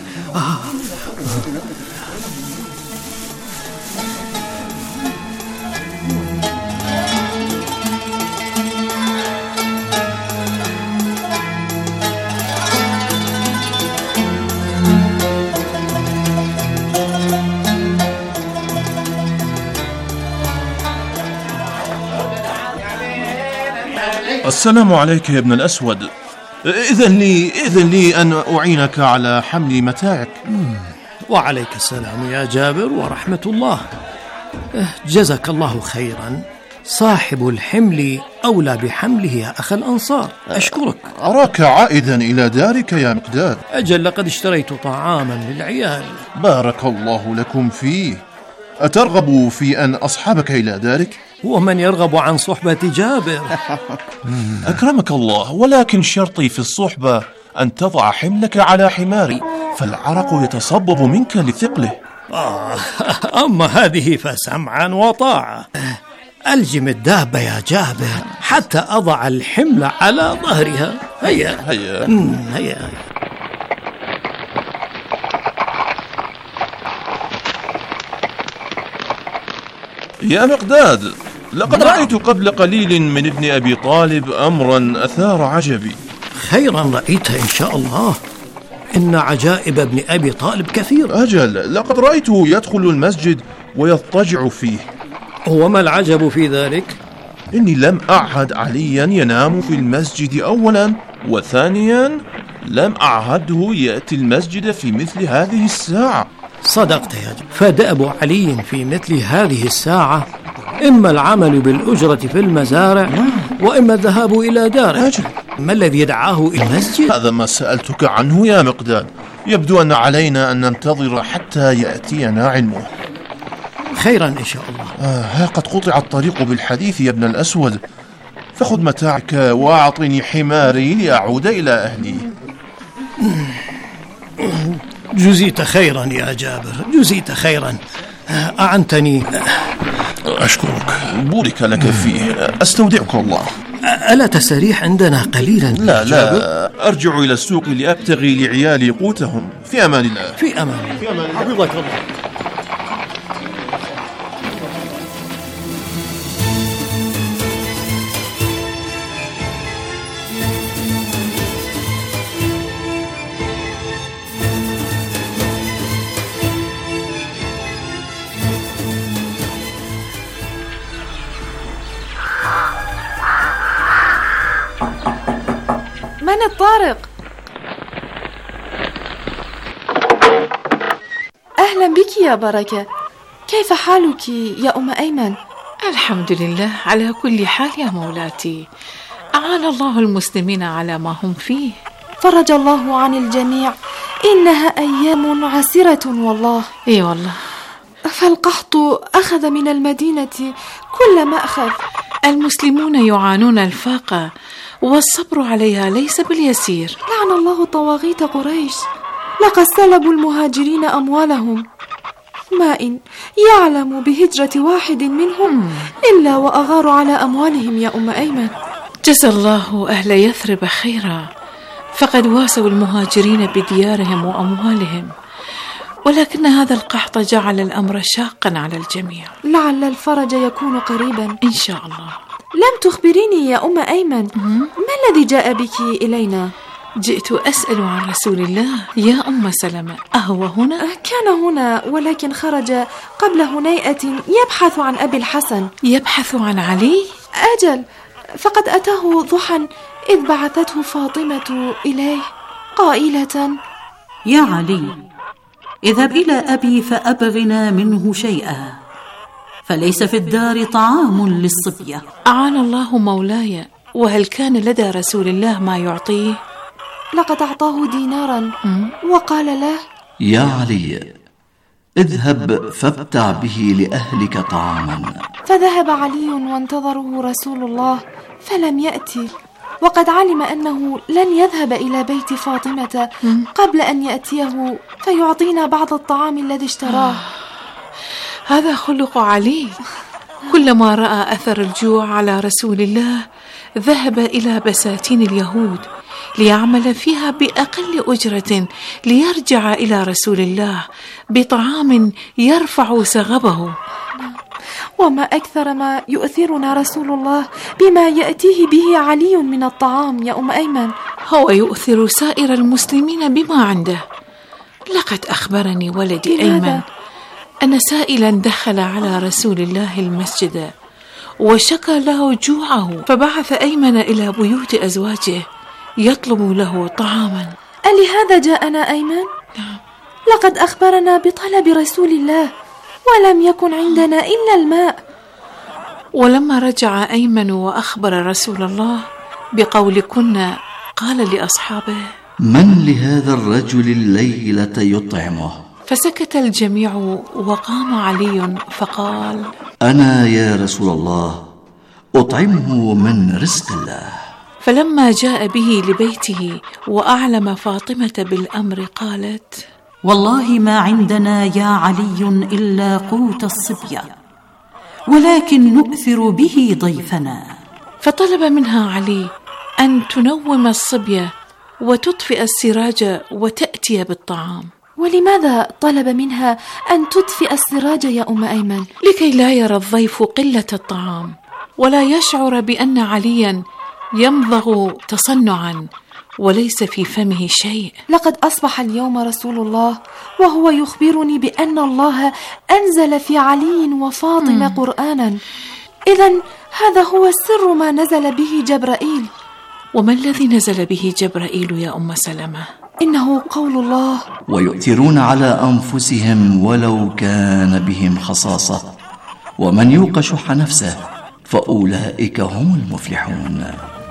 السلام عليك يا ابن الأسود. إذن لي أن أعينك على حمل متاعك. وعليك السلام يا جابر ورحمة الله. جزاك الله خيرا. صاحب الحمل أولى بحمله يا أخ الأنصار. أشكرك. أراك عائدا إلى دارك يا مقداد. أجل، لقد اشتريت طعاما للعيال. بارك الله لكم فيه. أترغب في أن أصحبك إلى دارك؟ ومن يرغب عن صحبة جابر؟ أكرمك الله، ولكن شرطي في الصحبة أن تضع حملك على حماري، فالعرق يتصبب منك لثقله. أما هذه فسمعا وطاعة. ألجم الدابة يا جابر حتى أضع الحمل على ظهرها. هيا هيا. يا مقداد، لقد رأيت قبل قليل من ابن أبي طالب أمرا أثار عجبي. خيرا رأيته إن شاء الله. إن عجائب ابن أبي طالب كثير. أجل، لقد رأيته يدخل المسجد ويضطجع فيه. وما العجب في ذلك؟ إني لم أعهد عليا ينام في المسجد أولا، وثانيا لم أعهده يأتي المسجد في مثل هذه الساعة. صدقت يا جابر، فدأب علي في مثل هذه الساعة إما العمل بالأجرة في المزارع، وإما الذهاب إلى داره. ما الذي يدعاه إلى المسجد؟ هذا ما سألتك عنه يا مقداد. يبدو أن علينا أن ننتظر حتى يأتينا علمه. خيرا إن شاء الله. ها قد قطع الطريق بالحديث يا ابن الأسود، فخذ متاعك وأعطني حماري لأعود إلى أهلي. جزيت خيرا يا جابر، جزيت خيرا. أعنتني. أشكرك، بورك لك فيه. أستودعك الله. ألا تستريح عندنا قليلا؟ لا، أرجع إلى السوق لأبتغي لعيالي قوتهم. في أمان الله. في أمان الله. حفظك الله. من الطارق؟ أهلا بك يا بركة، كيف حالك يا أم أيمن؟ الحمد لله على كل حال يا مولاتي، أعان الله المسلمين على ما هم فيه. فرج الله عن الجميع، إنها أيام عسرة والله. إي والله. فالقحط أخذ من المدينة كل ما أخذ. المسلمون يعانون الفاقة، والصبر عليها ليس باليسير. لعن الله طواغيت قريش، لقد سلبوا المهاجرين أموالهم. ما إن يعلم بهجرة واحد منهم إلا وأغار على أموالهم يا أم أيمن. جزى الله أهل يثرب خيرا، فقد واسوا المهاجرين بديارهم وأموالهم، ولكن هذا القحط جعل الأمر شاقا على الجميع. لعل الفرج يكون قريبا إن شاء الله. لم تخبريني يا أم أيمن، ما الذي جاء بك إلينا؟ جئت أسأل عن رسول الله يا أم سلمة، أهو هنا؟ كان هنا، ولكن خرج قبل هنيئة يبحث عن أبي الحسن. يبحث عن علي؟ أجل، فقد أتاه ضحى إذ بعثته فاطمة إليه قائلة: يا علي، اذهب إلى أبي فأبغنا منه شيئا، فليس في الدار طعام للصبية. أعان الله مولاي، وهل كان لدى رسول الله ما يعطيه؟ لقد أعطاه دينارا وقال له: يا علي، اذهب فابتع به لأهلك طعاما. فذهب علي وانتظره رسول الله فلم يأتي، وقد علم أنه لن يذهب إلى بيت فاطمة قبل أن يأتيه فيعطينا بعض الطعام الذي اشتراه. هذا خلق علي، كلما رأى أثر الجوع على رسول الله ذهب إلى بساتين اليهود ليعمل فيها بأقل أجرة ليرجع إلى رسول الله بطعام يرفع سغبه. وما أكثر ما يؤثرنا رسول الله بما يأتيه به علي من الطعام يا أم أيمن. هو يؤثر سائر المسلمين بما عنده. لقد أخبرني ولدي أيمن أن سائلا دخل على رسول الله المسجد وشكى له جوعه، فبعث أيمن إلى بيوت أزواجه يطلب له طعاما. ألهذا جاءنا أيمن؟ نعم. لقد أخبرنا بطلب رسول الله ولم يكن عندنا إلا الماء. ولما رجع أيمن وأخبر رسول الله بقول كنا، قال لأصحابه: من لهذا الرجل الليلة يطعمه؟ فسكت الجميع وقام علي فقال: أنا يا رسول الله أطعمه من رزق الله. فلما جاء به لبيته وأعلم فاطمة بالأمر قالت: والله ما عندنا يا علي إلا قوت الصبية، ولكن نؤثر به ضيفنا. فطلب منها علي أن تنوم الصبية وتطفئ السراج وتأتي بالطعام. ولماذا طلب منها أن تطفئ السراج يا أم أيمن؟ لكي لا يرى الضيف قلة الطعام ولا يشعر بأن عليا يمضغ تصنعا وليس في فمه شيء. لقد أصبح اليوم رسول الله وهو يخبرني بأن الله أنزل في علي وفاطمة قرآنا. إذن هذا هو السر ما نزل به جبرائيل. وما الذي نزل به جبرائيل يا أم سلمة؟ إنه قول الله: ويؤثرون على أنفسهم ولو كان بهم خصاصة ومن يوق شح نفسه فأولئك هم المفلحون.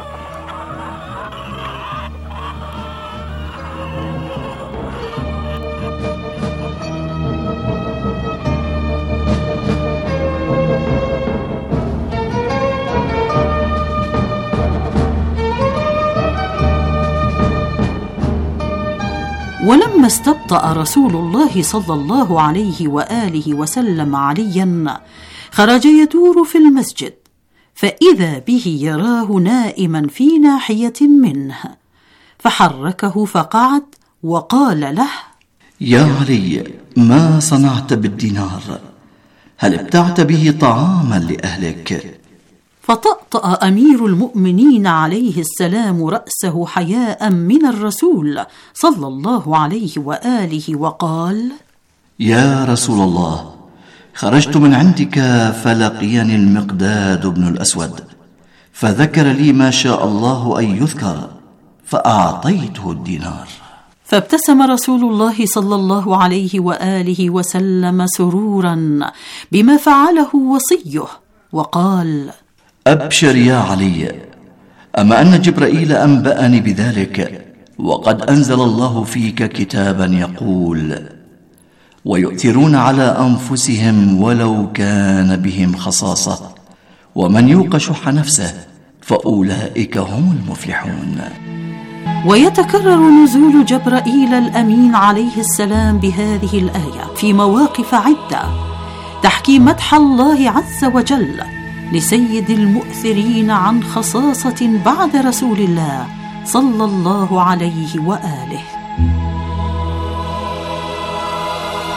ولما استبطأ رسول الله صلى الله عليه وآله وسلم عليا خرج يدور في المسجد، فإذا به يراه نائما في ناحية منه، فحركه فقعد وقال له: يا علي، ما صنعت بالدينار؟ هل ابتعت به طعاما لأهلك؟ فطأطأ أمير المؤمنين عليه السلام رأسه حياء من الرسول صلى الله عليه وآله وقال: يا رسول الله، خرجت من عندك فلقيني المقداد بن الأسود فذكر لي ما شاء الله أن يذكر فأعطيته الدينار. فابتسم رسول الله صلى الله عليه وآله وسلم سرورا بما فعله وصيه وقال: أبشر يا علي، أما أن جبرائيل أنبأني بذلك، وقد أنزل الله فيك كتابا يقول: ويؤثرون على أنفسهم ولو كان بهم خصاصة ومن يوق شح نفسه فأولئك هم المفلحون. ويتكرر نزول جبرائيل الأمين عليه السلام بهذه الآية في مواقف عدة تحكي مدح الله عز وجل لسيد المؤثرين عن خصاصة بعد رسول الله صلى الله عليه وآله.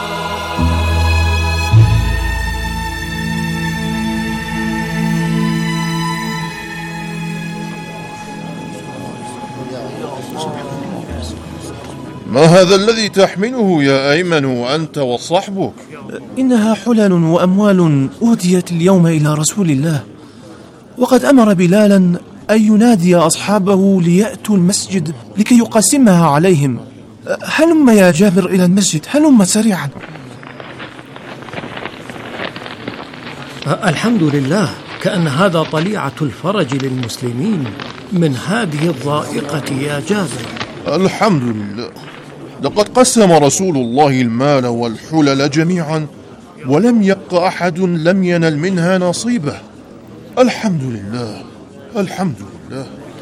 ما هذا الذي تحمله يا أيمن وأنت وصحبك؟ إنها حلل وأموال أهديت اليوم إلى رسول الله، وقد أمر بلالا أن ينادي أصحابه ليأتوا المسجد لكي يقسمها عليهم. هلم يا جابر إلى المسجد، هلم سريعا. الحمد لله، كأن هذا طليعة الفرج للمسلمين من هذه الضائقة يا جابر. الحمد لله، لقد قسم رسول الله المال والحلل جميعا، ولم يبق أحد لم ينل منها نصيبه. الحمد لله، الحمد لله.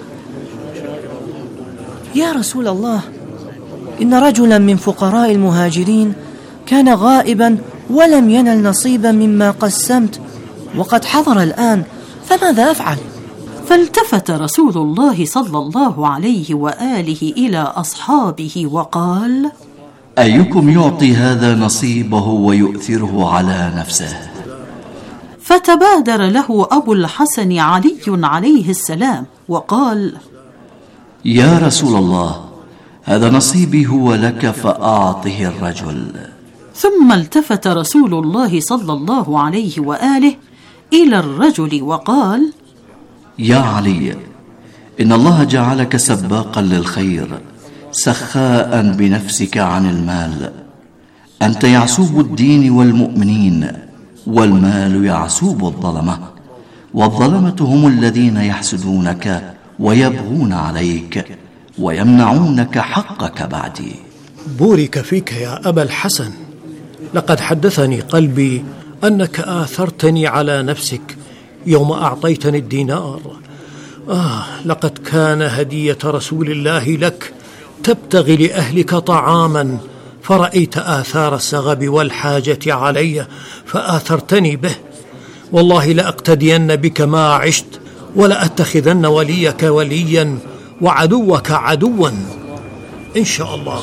يا رسول الله، إن رجلا من فقراء المهاجرين كان غائبا ولم ينل نصيبا مما قسمت، وقد حضر الآن، فماذا أفعل؟ فالتفت رسول الله صلى الله عليه وآله إلى أصحابه وقال: أيكم يعطي هذا نصيبه ويؤثره على نفسه؟ فتبادر له أبو الحسن علي عليه السلام وقال: يا رسول الله، هذا نصيبي هو لك، فأعطه الرجل. ثم التفت رسول الله صلى الله عليه وآله إلى الرجل وقال: يا علي، إن الله جعلك سباقا للخير، سخاء بنفسك عن المال. أنت يعسوب الدين والمؤمنين، والمال يعسوب الظلمة، والظلمة هم الذين يحسدونك ويبغون عليك ويمنعونك حقك بعدي. بورك فيك يا أبا الحسن، لقد حدثني قلبي أنك آثرتني على نفسك يوم أعطيتني الدينار. لقد كان هدية رسول الله لك تبتغي لأهلك طعاما، فرأيت آثار السغب والحاجة علي فآثرتني به. والله لأقتدين بك ما عشت، ولأتخذن وليك وليا وعدوك عدوا إن شاء الله.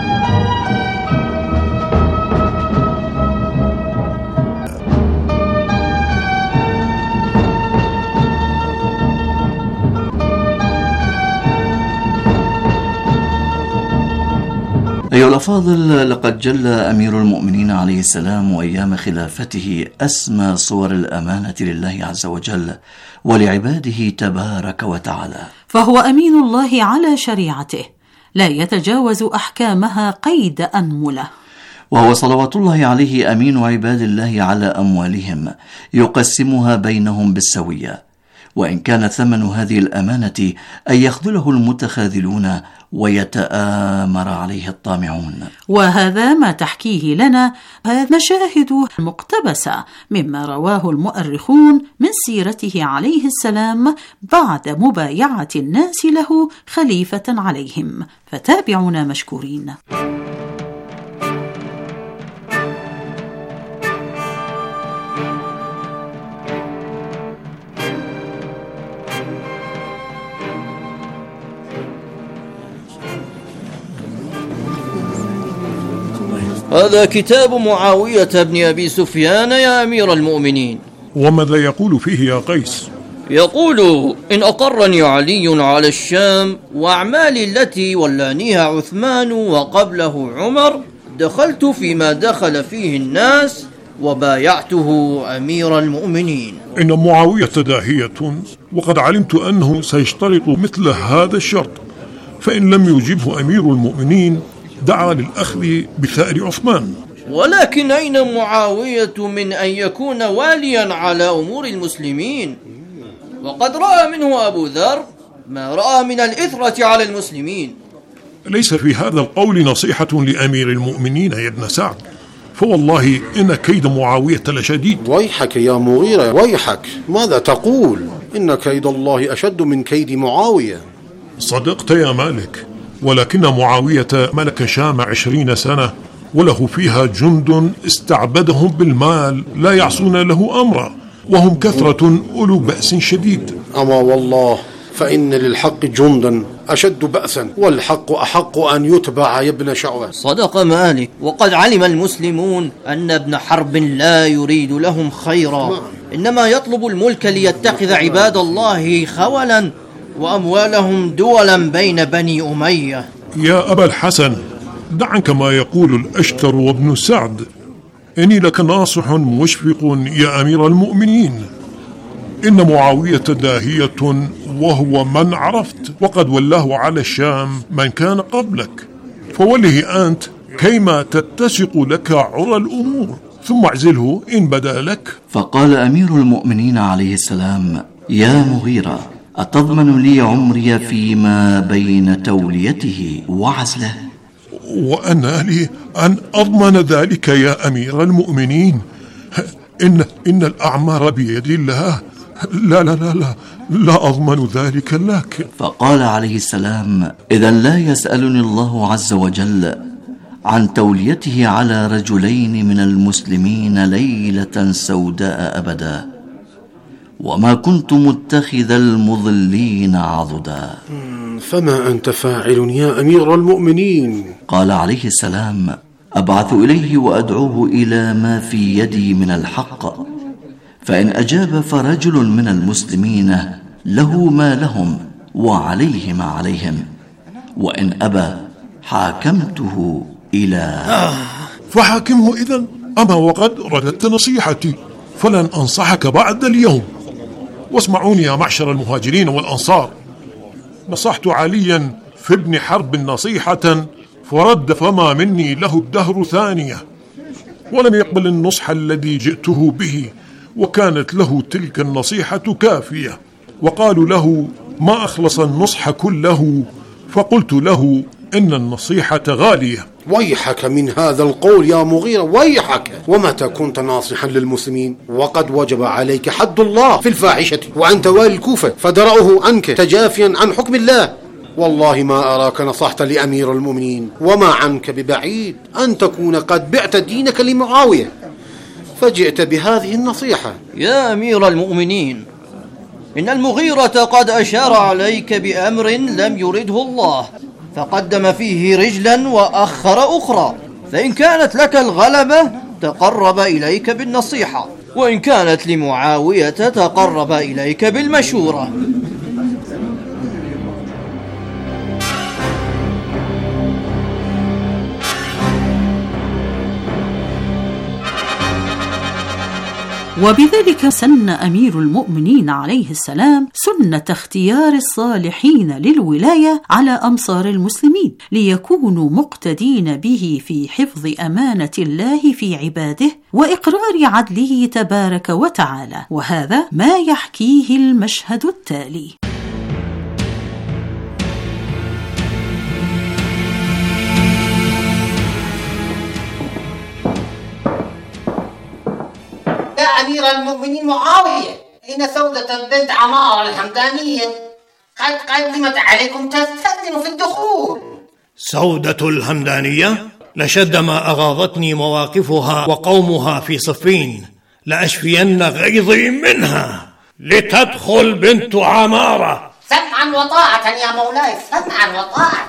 أيها الأفاضل، لقد جل أمير المؤمنين عليه السلام وأيام خلافته أسمى صور الأمانة لله عز وجل ولعباده تبارك وتعالى، فهو أمين الله على شريعته، لا يتجاوز أحكامها قيد أنملة. وهو صلوات الله عليه أمين عباد الله على أموالهم، يقسمها بينهم بالسوية، وإن كان ثمن هذه الأمانة أن يخذله المتخاذلون ويتآمر عليه الطامعون. وهذا ما تحكيه لنا مشاهد مقتبسة مما رواه المؤرخون من سيرته عليه السلام بعد مبايعة الناس له خليفة عليهم، فتابعونا مشكورين. هذا كتاب معاوية بن أبي سفيان يا أمير المؤمنين. وماذا يقول فيه يا قيس؟ يقول: إن أقرني علي على الشام وأعمالي التي ولانيها عثمان وقبله عمر، دخلت فيما دخل فيه الناس وبايعته أمير المؤمنين. إن معاوية داهية، وقد علمت أنه سيشترط مثل هذا الشرط، فإن لم يجبه أمير المؤمنين دعا للأخذ بثأر عثمان. ولكن أين معاوية من أن يكون واليا على أمور المسلمين؟ وقد رأى منه أبو ذر ما رأى من الإثرة على المسلمين. ليس في هذا القول نصيحة لأمير المؤمنين يا ابن سعد، فوالله إن كيد معاوية لشديد. ويحك يا مغيرة، ويحك، ماذا تقول؟ إن كيد الله أشد من كيد معاوية. صدقت يا مالك، ولكن معاوية ملك شام 20 سنة، وله فيها جند استعبدهم بالمال لا يعصون له أمرا، وهم كثرة أولو بأس شديد. أما والله فإن للحق جندا أشد بأسا، والحق أحق أن يتبع يا ابن شعبة. صدق مالك، وقد علم المسلمون أن ابن حرب لا يريد لهم خيرا، إنما يطلب الملك ليتخذ عباد الله خولا وأموالهم دولا بين بني أمية. يا أبا الحسن، دع عنك ما يقول الأشتر وابن سعد، إني لك ناصح مشفق يا أمير المؤمنين. إن معاوية داهية وهو من عرفت، وقد ولاه على الشام من كان قبلك، فوله أنت كيما تتسق لك عرى الأمور، ثم اعزله إن بدا لك. فقال أمير المؤمنين عليه السلام: يا مغيرة، أتضمن لي عمري فيما بين توليته وعزله؟ وأنا لي أن أضمن ذلك يا أمير المؤمنين. إن الأعمار بيد الله. لا لا لا لا لا أضمن ذلك لك. فقال عليه السلام: إذا لا يسألني الله عز وجل عن توليته على رجلين من المسلمين ليلة سوداء أبدا، وما كنت متخذ المضلين عضدا. فما أنت فاعل يا أمير المؤمنين؟ قال عليه السلام: أبعث إليه وأدعوه إلى ما في يدي من الحق، فإن أجاب فرجل من المسلمين له ما لهم وعليه ما عليهم، وإن أبى حاكمته إلى فحاكمه إذن. أما وقد رددت نصيحتي، فلن أنصحك بعد اليوم. واسمعوني يا معشر المهاجرين والأنصار، نصحت عليا في ابن حرب نصيحة فرد فما مني له الدهر ثانية، ولم يقبل النصح الذي جئته به، وكانت له تلك النصيحة كافية. وقالوا له: ما أخلص النصح كله، فقلت له: إن النصيحة غالية. ويحك من هذا القول يا مغيرة، ويحك. ومتى كنت ناصحا للمسلمين وقد وجب عليك حد الله في الفاحشة، وأنت والي الكوفة فدرأه عنك تجافيا عن حكم الله؟ والله ما أراك نصحت لأمير المؤمنين، وما عنك ببعيد أن تكون قد بعت دينك لمعاوية، فجئت بهذه النصيحة. يا أمير المؤمنين، إن المغيرة قد أشار عليك بأمر لم يرده الله، فقدم فيه رجلا وأخر أخرى، فإن كانت لك الغلبة تقرب إليك بالنصيحة، وإن كانت لمعاوية تقرب إليك بالمشورة. وبذلك سن أمير المؤمنين عليه السلام سنة اختيار الصالحين للولاية على أمصار المسلمين، ليكونوا مقتدين به في حفظ أمانة الله في عباده وإقرار عدله تبارك وتعالى. وهذا ما يحكيه المشهد التالي. يا أمير المؤمنين معاوية، إن سودة بنت عمار الحمدانية قد قدمت عليكم تستأذن في الدخول. سودة الحمدانية؟ لشد ما أغاظتني مواقفها وقومها في صفين، لأشفين غيظي منها. لتدخل بنت عمارة. سمعا وطاعة يا مولاي، سمعا وطاعة.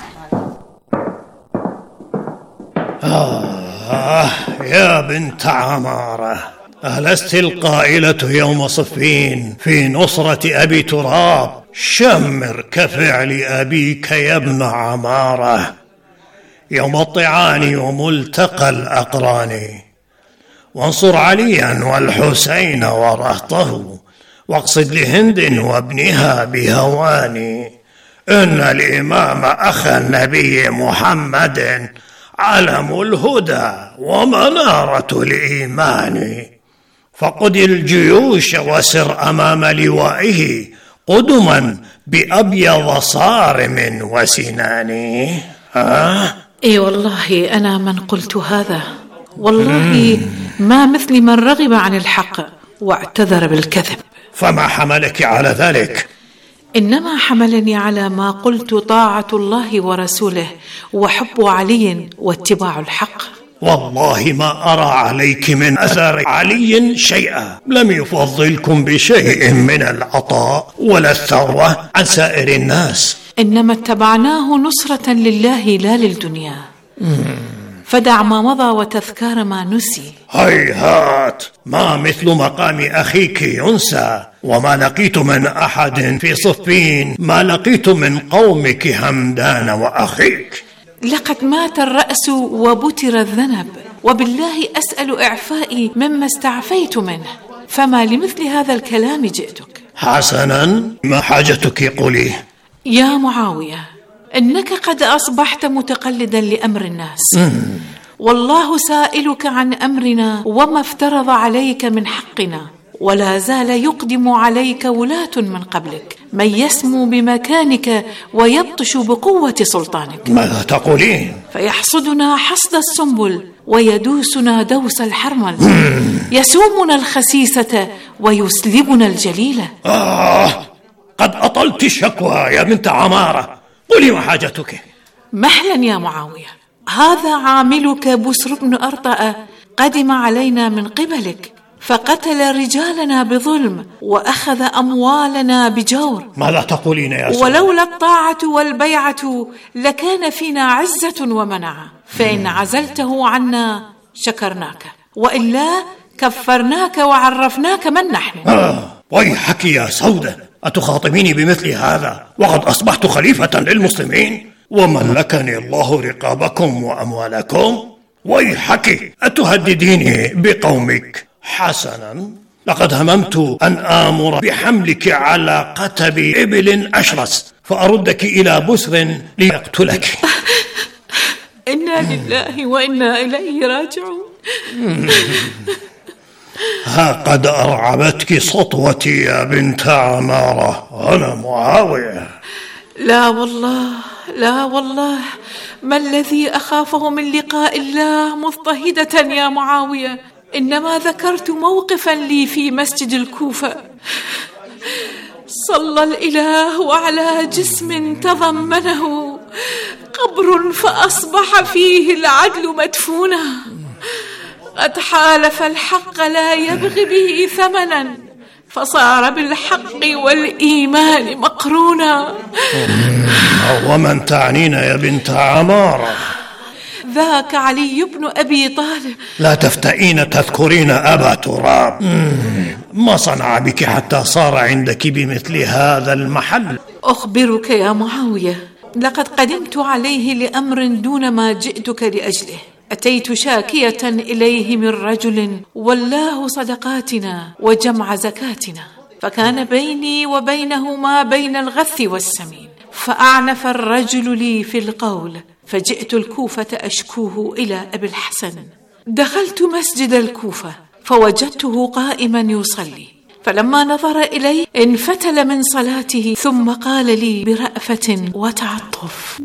يا بنت عمارة، ألست القائلة يوم صفين في نصرة أبي تراب: شمر كفعل أبيك يا ابن عمارة يوم الطعان وملتقى الأقران، وانصر عليا والحسين ورهطه، واقصد لهند وابنها بهواني، إن الإمام أخا النبي محمد علم الهدى ومنارة الإيمان، فقد الجيوش وسر أمام لوائه قدما بأبيض صارم وسنان. اي والله أنا من قلت هذا، والله ما مثل من رغب عن الحق واعتذر بالكذب. فما حملك على ذلك؟ إنما حملني على ما قلت: طاعة الله ورسوله وحب علي واتباع الحق. والله ما أرى عليك من أثر علي شيئا، لم يفضلكم بشيء من العطاء ولا الثروة عن سائر الناس، إنما اتبعناه نصرة لله لا للدنيا. فدع ما مضى وتذكار ما نسي. هيهات، ما مثل مقام أخيك ينسى، وما لقيت من أحد في صفين ما لقيت من قومك همدان وأخيك. لقد مات الرأس وبتر الذنب، وبالله أسأل إعفائي مما استعفيت منه، فما لمثل هذا الكلام جئتك. حسنا، ما حاجتك؟ قولي. يا معاوية، إنك قد أصبحت متقلدا لأمر الناس، والله سائلك عن أمرنا وما افترض عليك من حقنا، ولا زال يقدم عليك ولاة من قبلك من يسمو بمكانك ويبطش بقوة سلطانك. ماذا تقولين؟ فيحصدنا حصد السنبل ويدوسنا دوس الحرمل، يسومنا الخسيسة ويسلبنا الجليلة. قد أطلت الشكوى يا بنت عمارة، قولي ما حاجتك. مهلا يا معاوية، هذا عاملك بسر بن أرطأ قدم علينا من قبلك، فقتل رجالنا بظلم وأخذ أموالنا بجور. ماذا تقولين يا سيدي؟ ولولا الطاعة والبيعة لكان فينا عزة ومنعة، فإن عزلته عنا شكرناك، وإلا كفرناك وعرفناك من نحن. ويحك يا سودة، أتخاطبيني بمثل هذا وقد أصبحت خليفة للمسلمين وملكني الله رقابكم وأموالكم؟ ويحك، أتهدديني بقومك؟ حسنا، لقد هممت أن آمر بحملك على قتب إبل أشرس فأردك إلى بسر ليقتلك. إنا لله وإنا إليه راجعون. ها قد أرعبتك سطوتي يا بنت عمارة، أنا معاوية. لا والله، لا والله، ما الذي أخافه من لقاء الله مضطهدة يا معاوية؟ إنما ذكرت موقفا لي في مسجد الكوفة، صلى الإله وعلى جسم تضمنه قبر فأصبح فيه العدل مدفونا، قد حالف الحق لا يبغي به ثمنا فصار بالحق والإيمان مقرونا. ومن تعنين يا بنت عمارة؟ ذاك علي بن أبي طالب. لا تفتئين تذكرين أبا تراب. ما صنع بك حتى صار عندك بمثل هذا المحل؟ أخبرك يا معاوية، لقد قدمت عليه لأمر دون ما جئتك لأجله. أتيت شاكية إليه من رجل والله صدقاتنا وجمع زكاتنا، فكان بيني وبينه ما بين الغث والسمين، فأعنف الرجل لي في القول، فجئت الكوفة أشكوه إلى أبي الحسن. دخلت مسجد الكوفة فوجدته قائما يصلي، فلما نظر إلي انفتل من صلاته ثم قال لي برأفة وتعطف: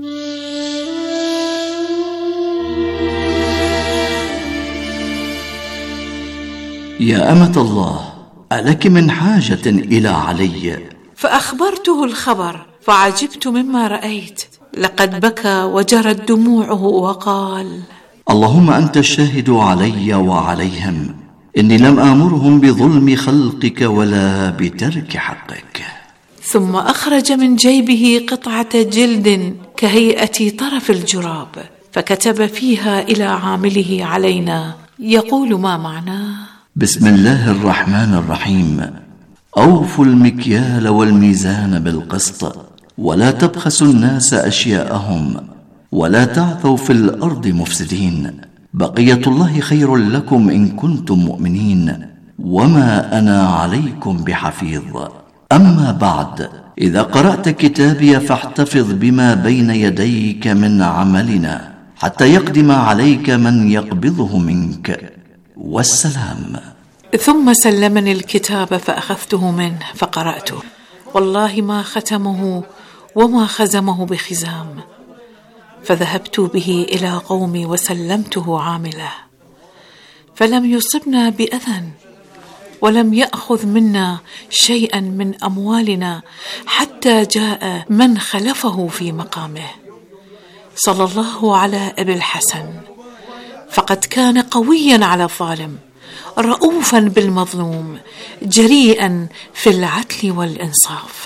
يا أمة الله، ألك من حاجة إلى علي؟ فأخبرته الخبر فعجبت مما رأيت، لقد بكى وجرت دموعه وقال: اللهم أنت الشاهد علي وعليهم، إني لم آمرهم بظلم خلقك ولا بترك حقك. ثم أخرج من جيبه قطعة جلد كهيئة طرف الجراب، فكتب فيها إلى عامله علينا يقول ما معناه: بسم الله الرحمن الرحيم، أوفوا المكيال والميزان بالقسط، ولا تبخسوا الناس أشياءهم، ولا تعثوا في الأرض مفسدين، بقية الله خير لكم إن كنتم مؤمنين، وما أنا عليكم بحفيظ. أما بعد، إذا قرأت كتابي فاحتفظ بما بين يديك من عملنا حتى يقدم عليك من يقبضه منك، والسلام. ثم سلمني الكتاب فأخذته منه فقرأته، والله ما ختمه وما خزمه بخزام، فذهبت به إلى قومي وسلمته عامله، فلم يصبنا بأذى ولم يأخذ منا شيئا من أموالنا حتى جاء من خلفه في مقامه، صلى الله على أبي الحسن، فقد كان قويا على الظالم، رؤوفا بالمظلوم، جريئا في العدل والإنصاف.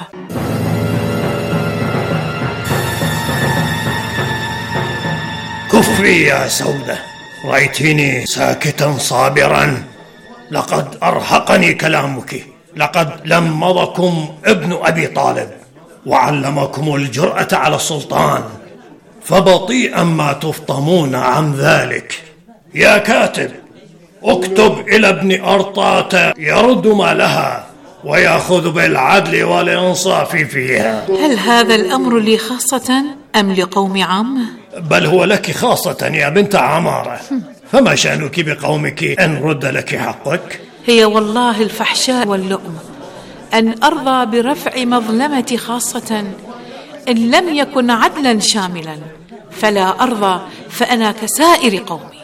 كفري يا سودة، رأيتني ساكتا صابرا، لقد أرهقني كلامك، لقد لمضكم ابن أبي طالب وعلمكم الجرأة على السلطان، فبطيئا ما تفطمون عن ذلك. يا كاتب، اكتب إلى ابن أرطاة يرد ما لها ويأخذ بالعدل والإنصاف فيها. هل هذا الأمر لي خاصة أم لقوم عامة؟ بل هو لك خاصة يا بنت عمارة. فما شأنك بقومك إن رد لك حقك؟ هي والله الفحشاء واللؤم أن أرضى برفع مظلمتي، خاصة إن لم يكن عدلا شاملا فلا أرضى، فأنا كسائر قومي.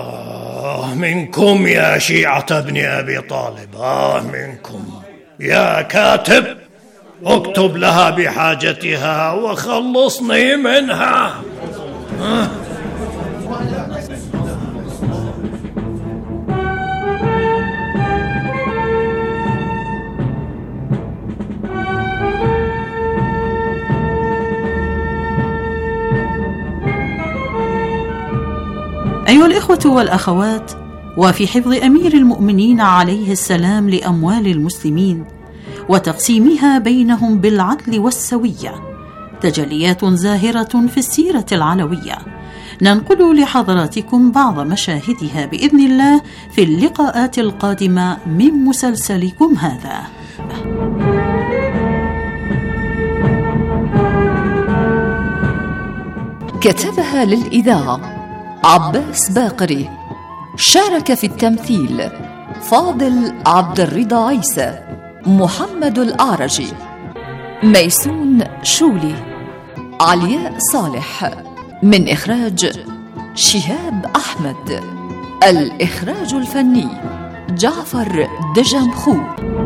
منكم يا شيعة ابن أبي طالب، منكم. يا كاتب، اكتب لها بحاجتها وخلصني منها. أيها الإخوة والأخوات، وفي حفظ أمير المؤمنين عليه السلام لأموال المسلمين وتقسيمها بينهم بالعدل والسوية تجليات زاهرة في السيرة العلوية، ننقل لحضراتكم بعض مشاهدها بإذن الله في اللقاءات القادمة من مسلسلكم هذا. كتبها للإذاعة عباس باقري، شارك في التمثيل فاضل عبد الرضا عيسى، محمد الأعرجي، ميسون شولي، علياء صالح. من إخراج شهاب أحمد. الإخراج الفني جعفر دجمخو.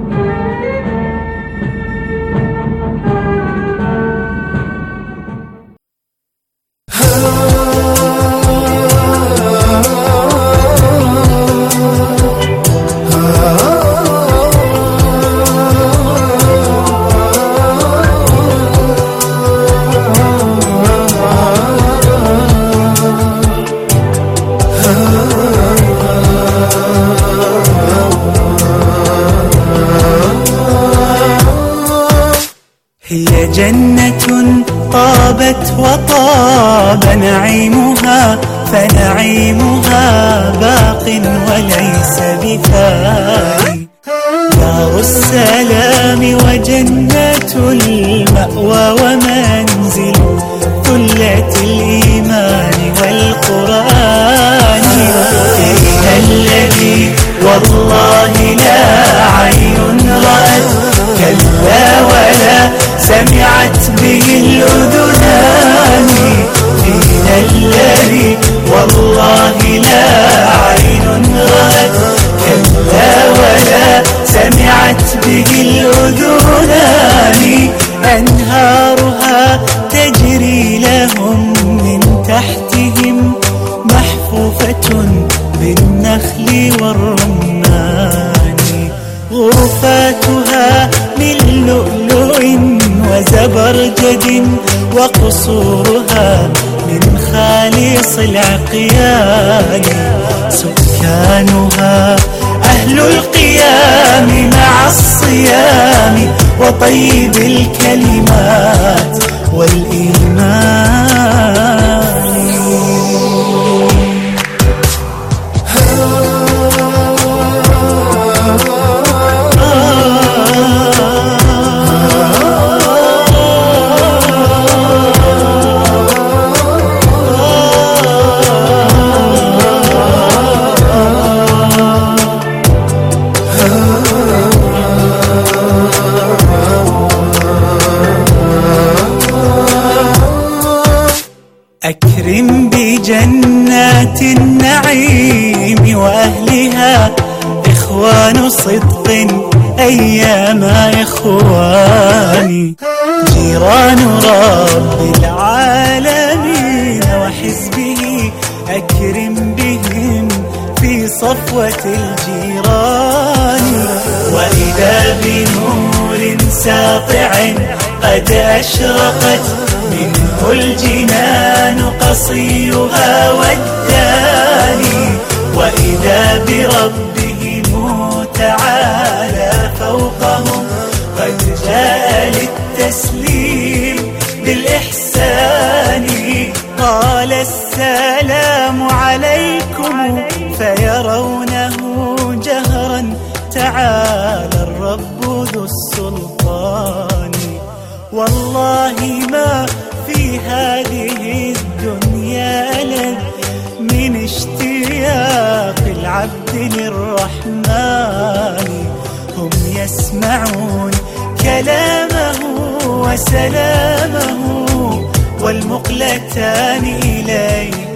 هي جنة طابت وطاب نعيمها، فنعيمها باق وليس بفاني. دار السلام وجنة المأوى ومنزل ثلة الإيمان والقرآن. فيها الذي والله لا عين رأت كلا ولا سمعت به الأذنان. فينا الذي والله لا عين رأت كلا ولا سمعت به الأذنان. أنهارها تجري لهم من تحتهم، محفوفة بالنخل والرمان. غرفاتها من لؤلؤ وزبرجد، وقصورها من خالص العقيان. سكانها أهل القيام مع الصيام وطيب الكلمات والإيمان. أكرم بجنات النعيم وأهلها، إخوان صدق أيام إخواني. جيران رب العالمين وحزبه، أكرم بهم في صفوة الجيران. وإذا بنور ساطع قد أشرقت منه الجنان قصيها والداني. وإذا بربهم تعالى فوقهم قد جاء للتسليم بالإحسان. السلام عليكم فيرونه جهرا تعالى الرب ذو السلطان. والله ما في هذه الدنيا لذ من اشتياق العبد للرحمن. هم يسمعون كلامه وسلامه والمقلتان إليه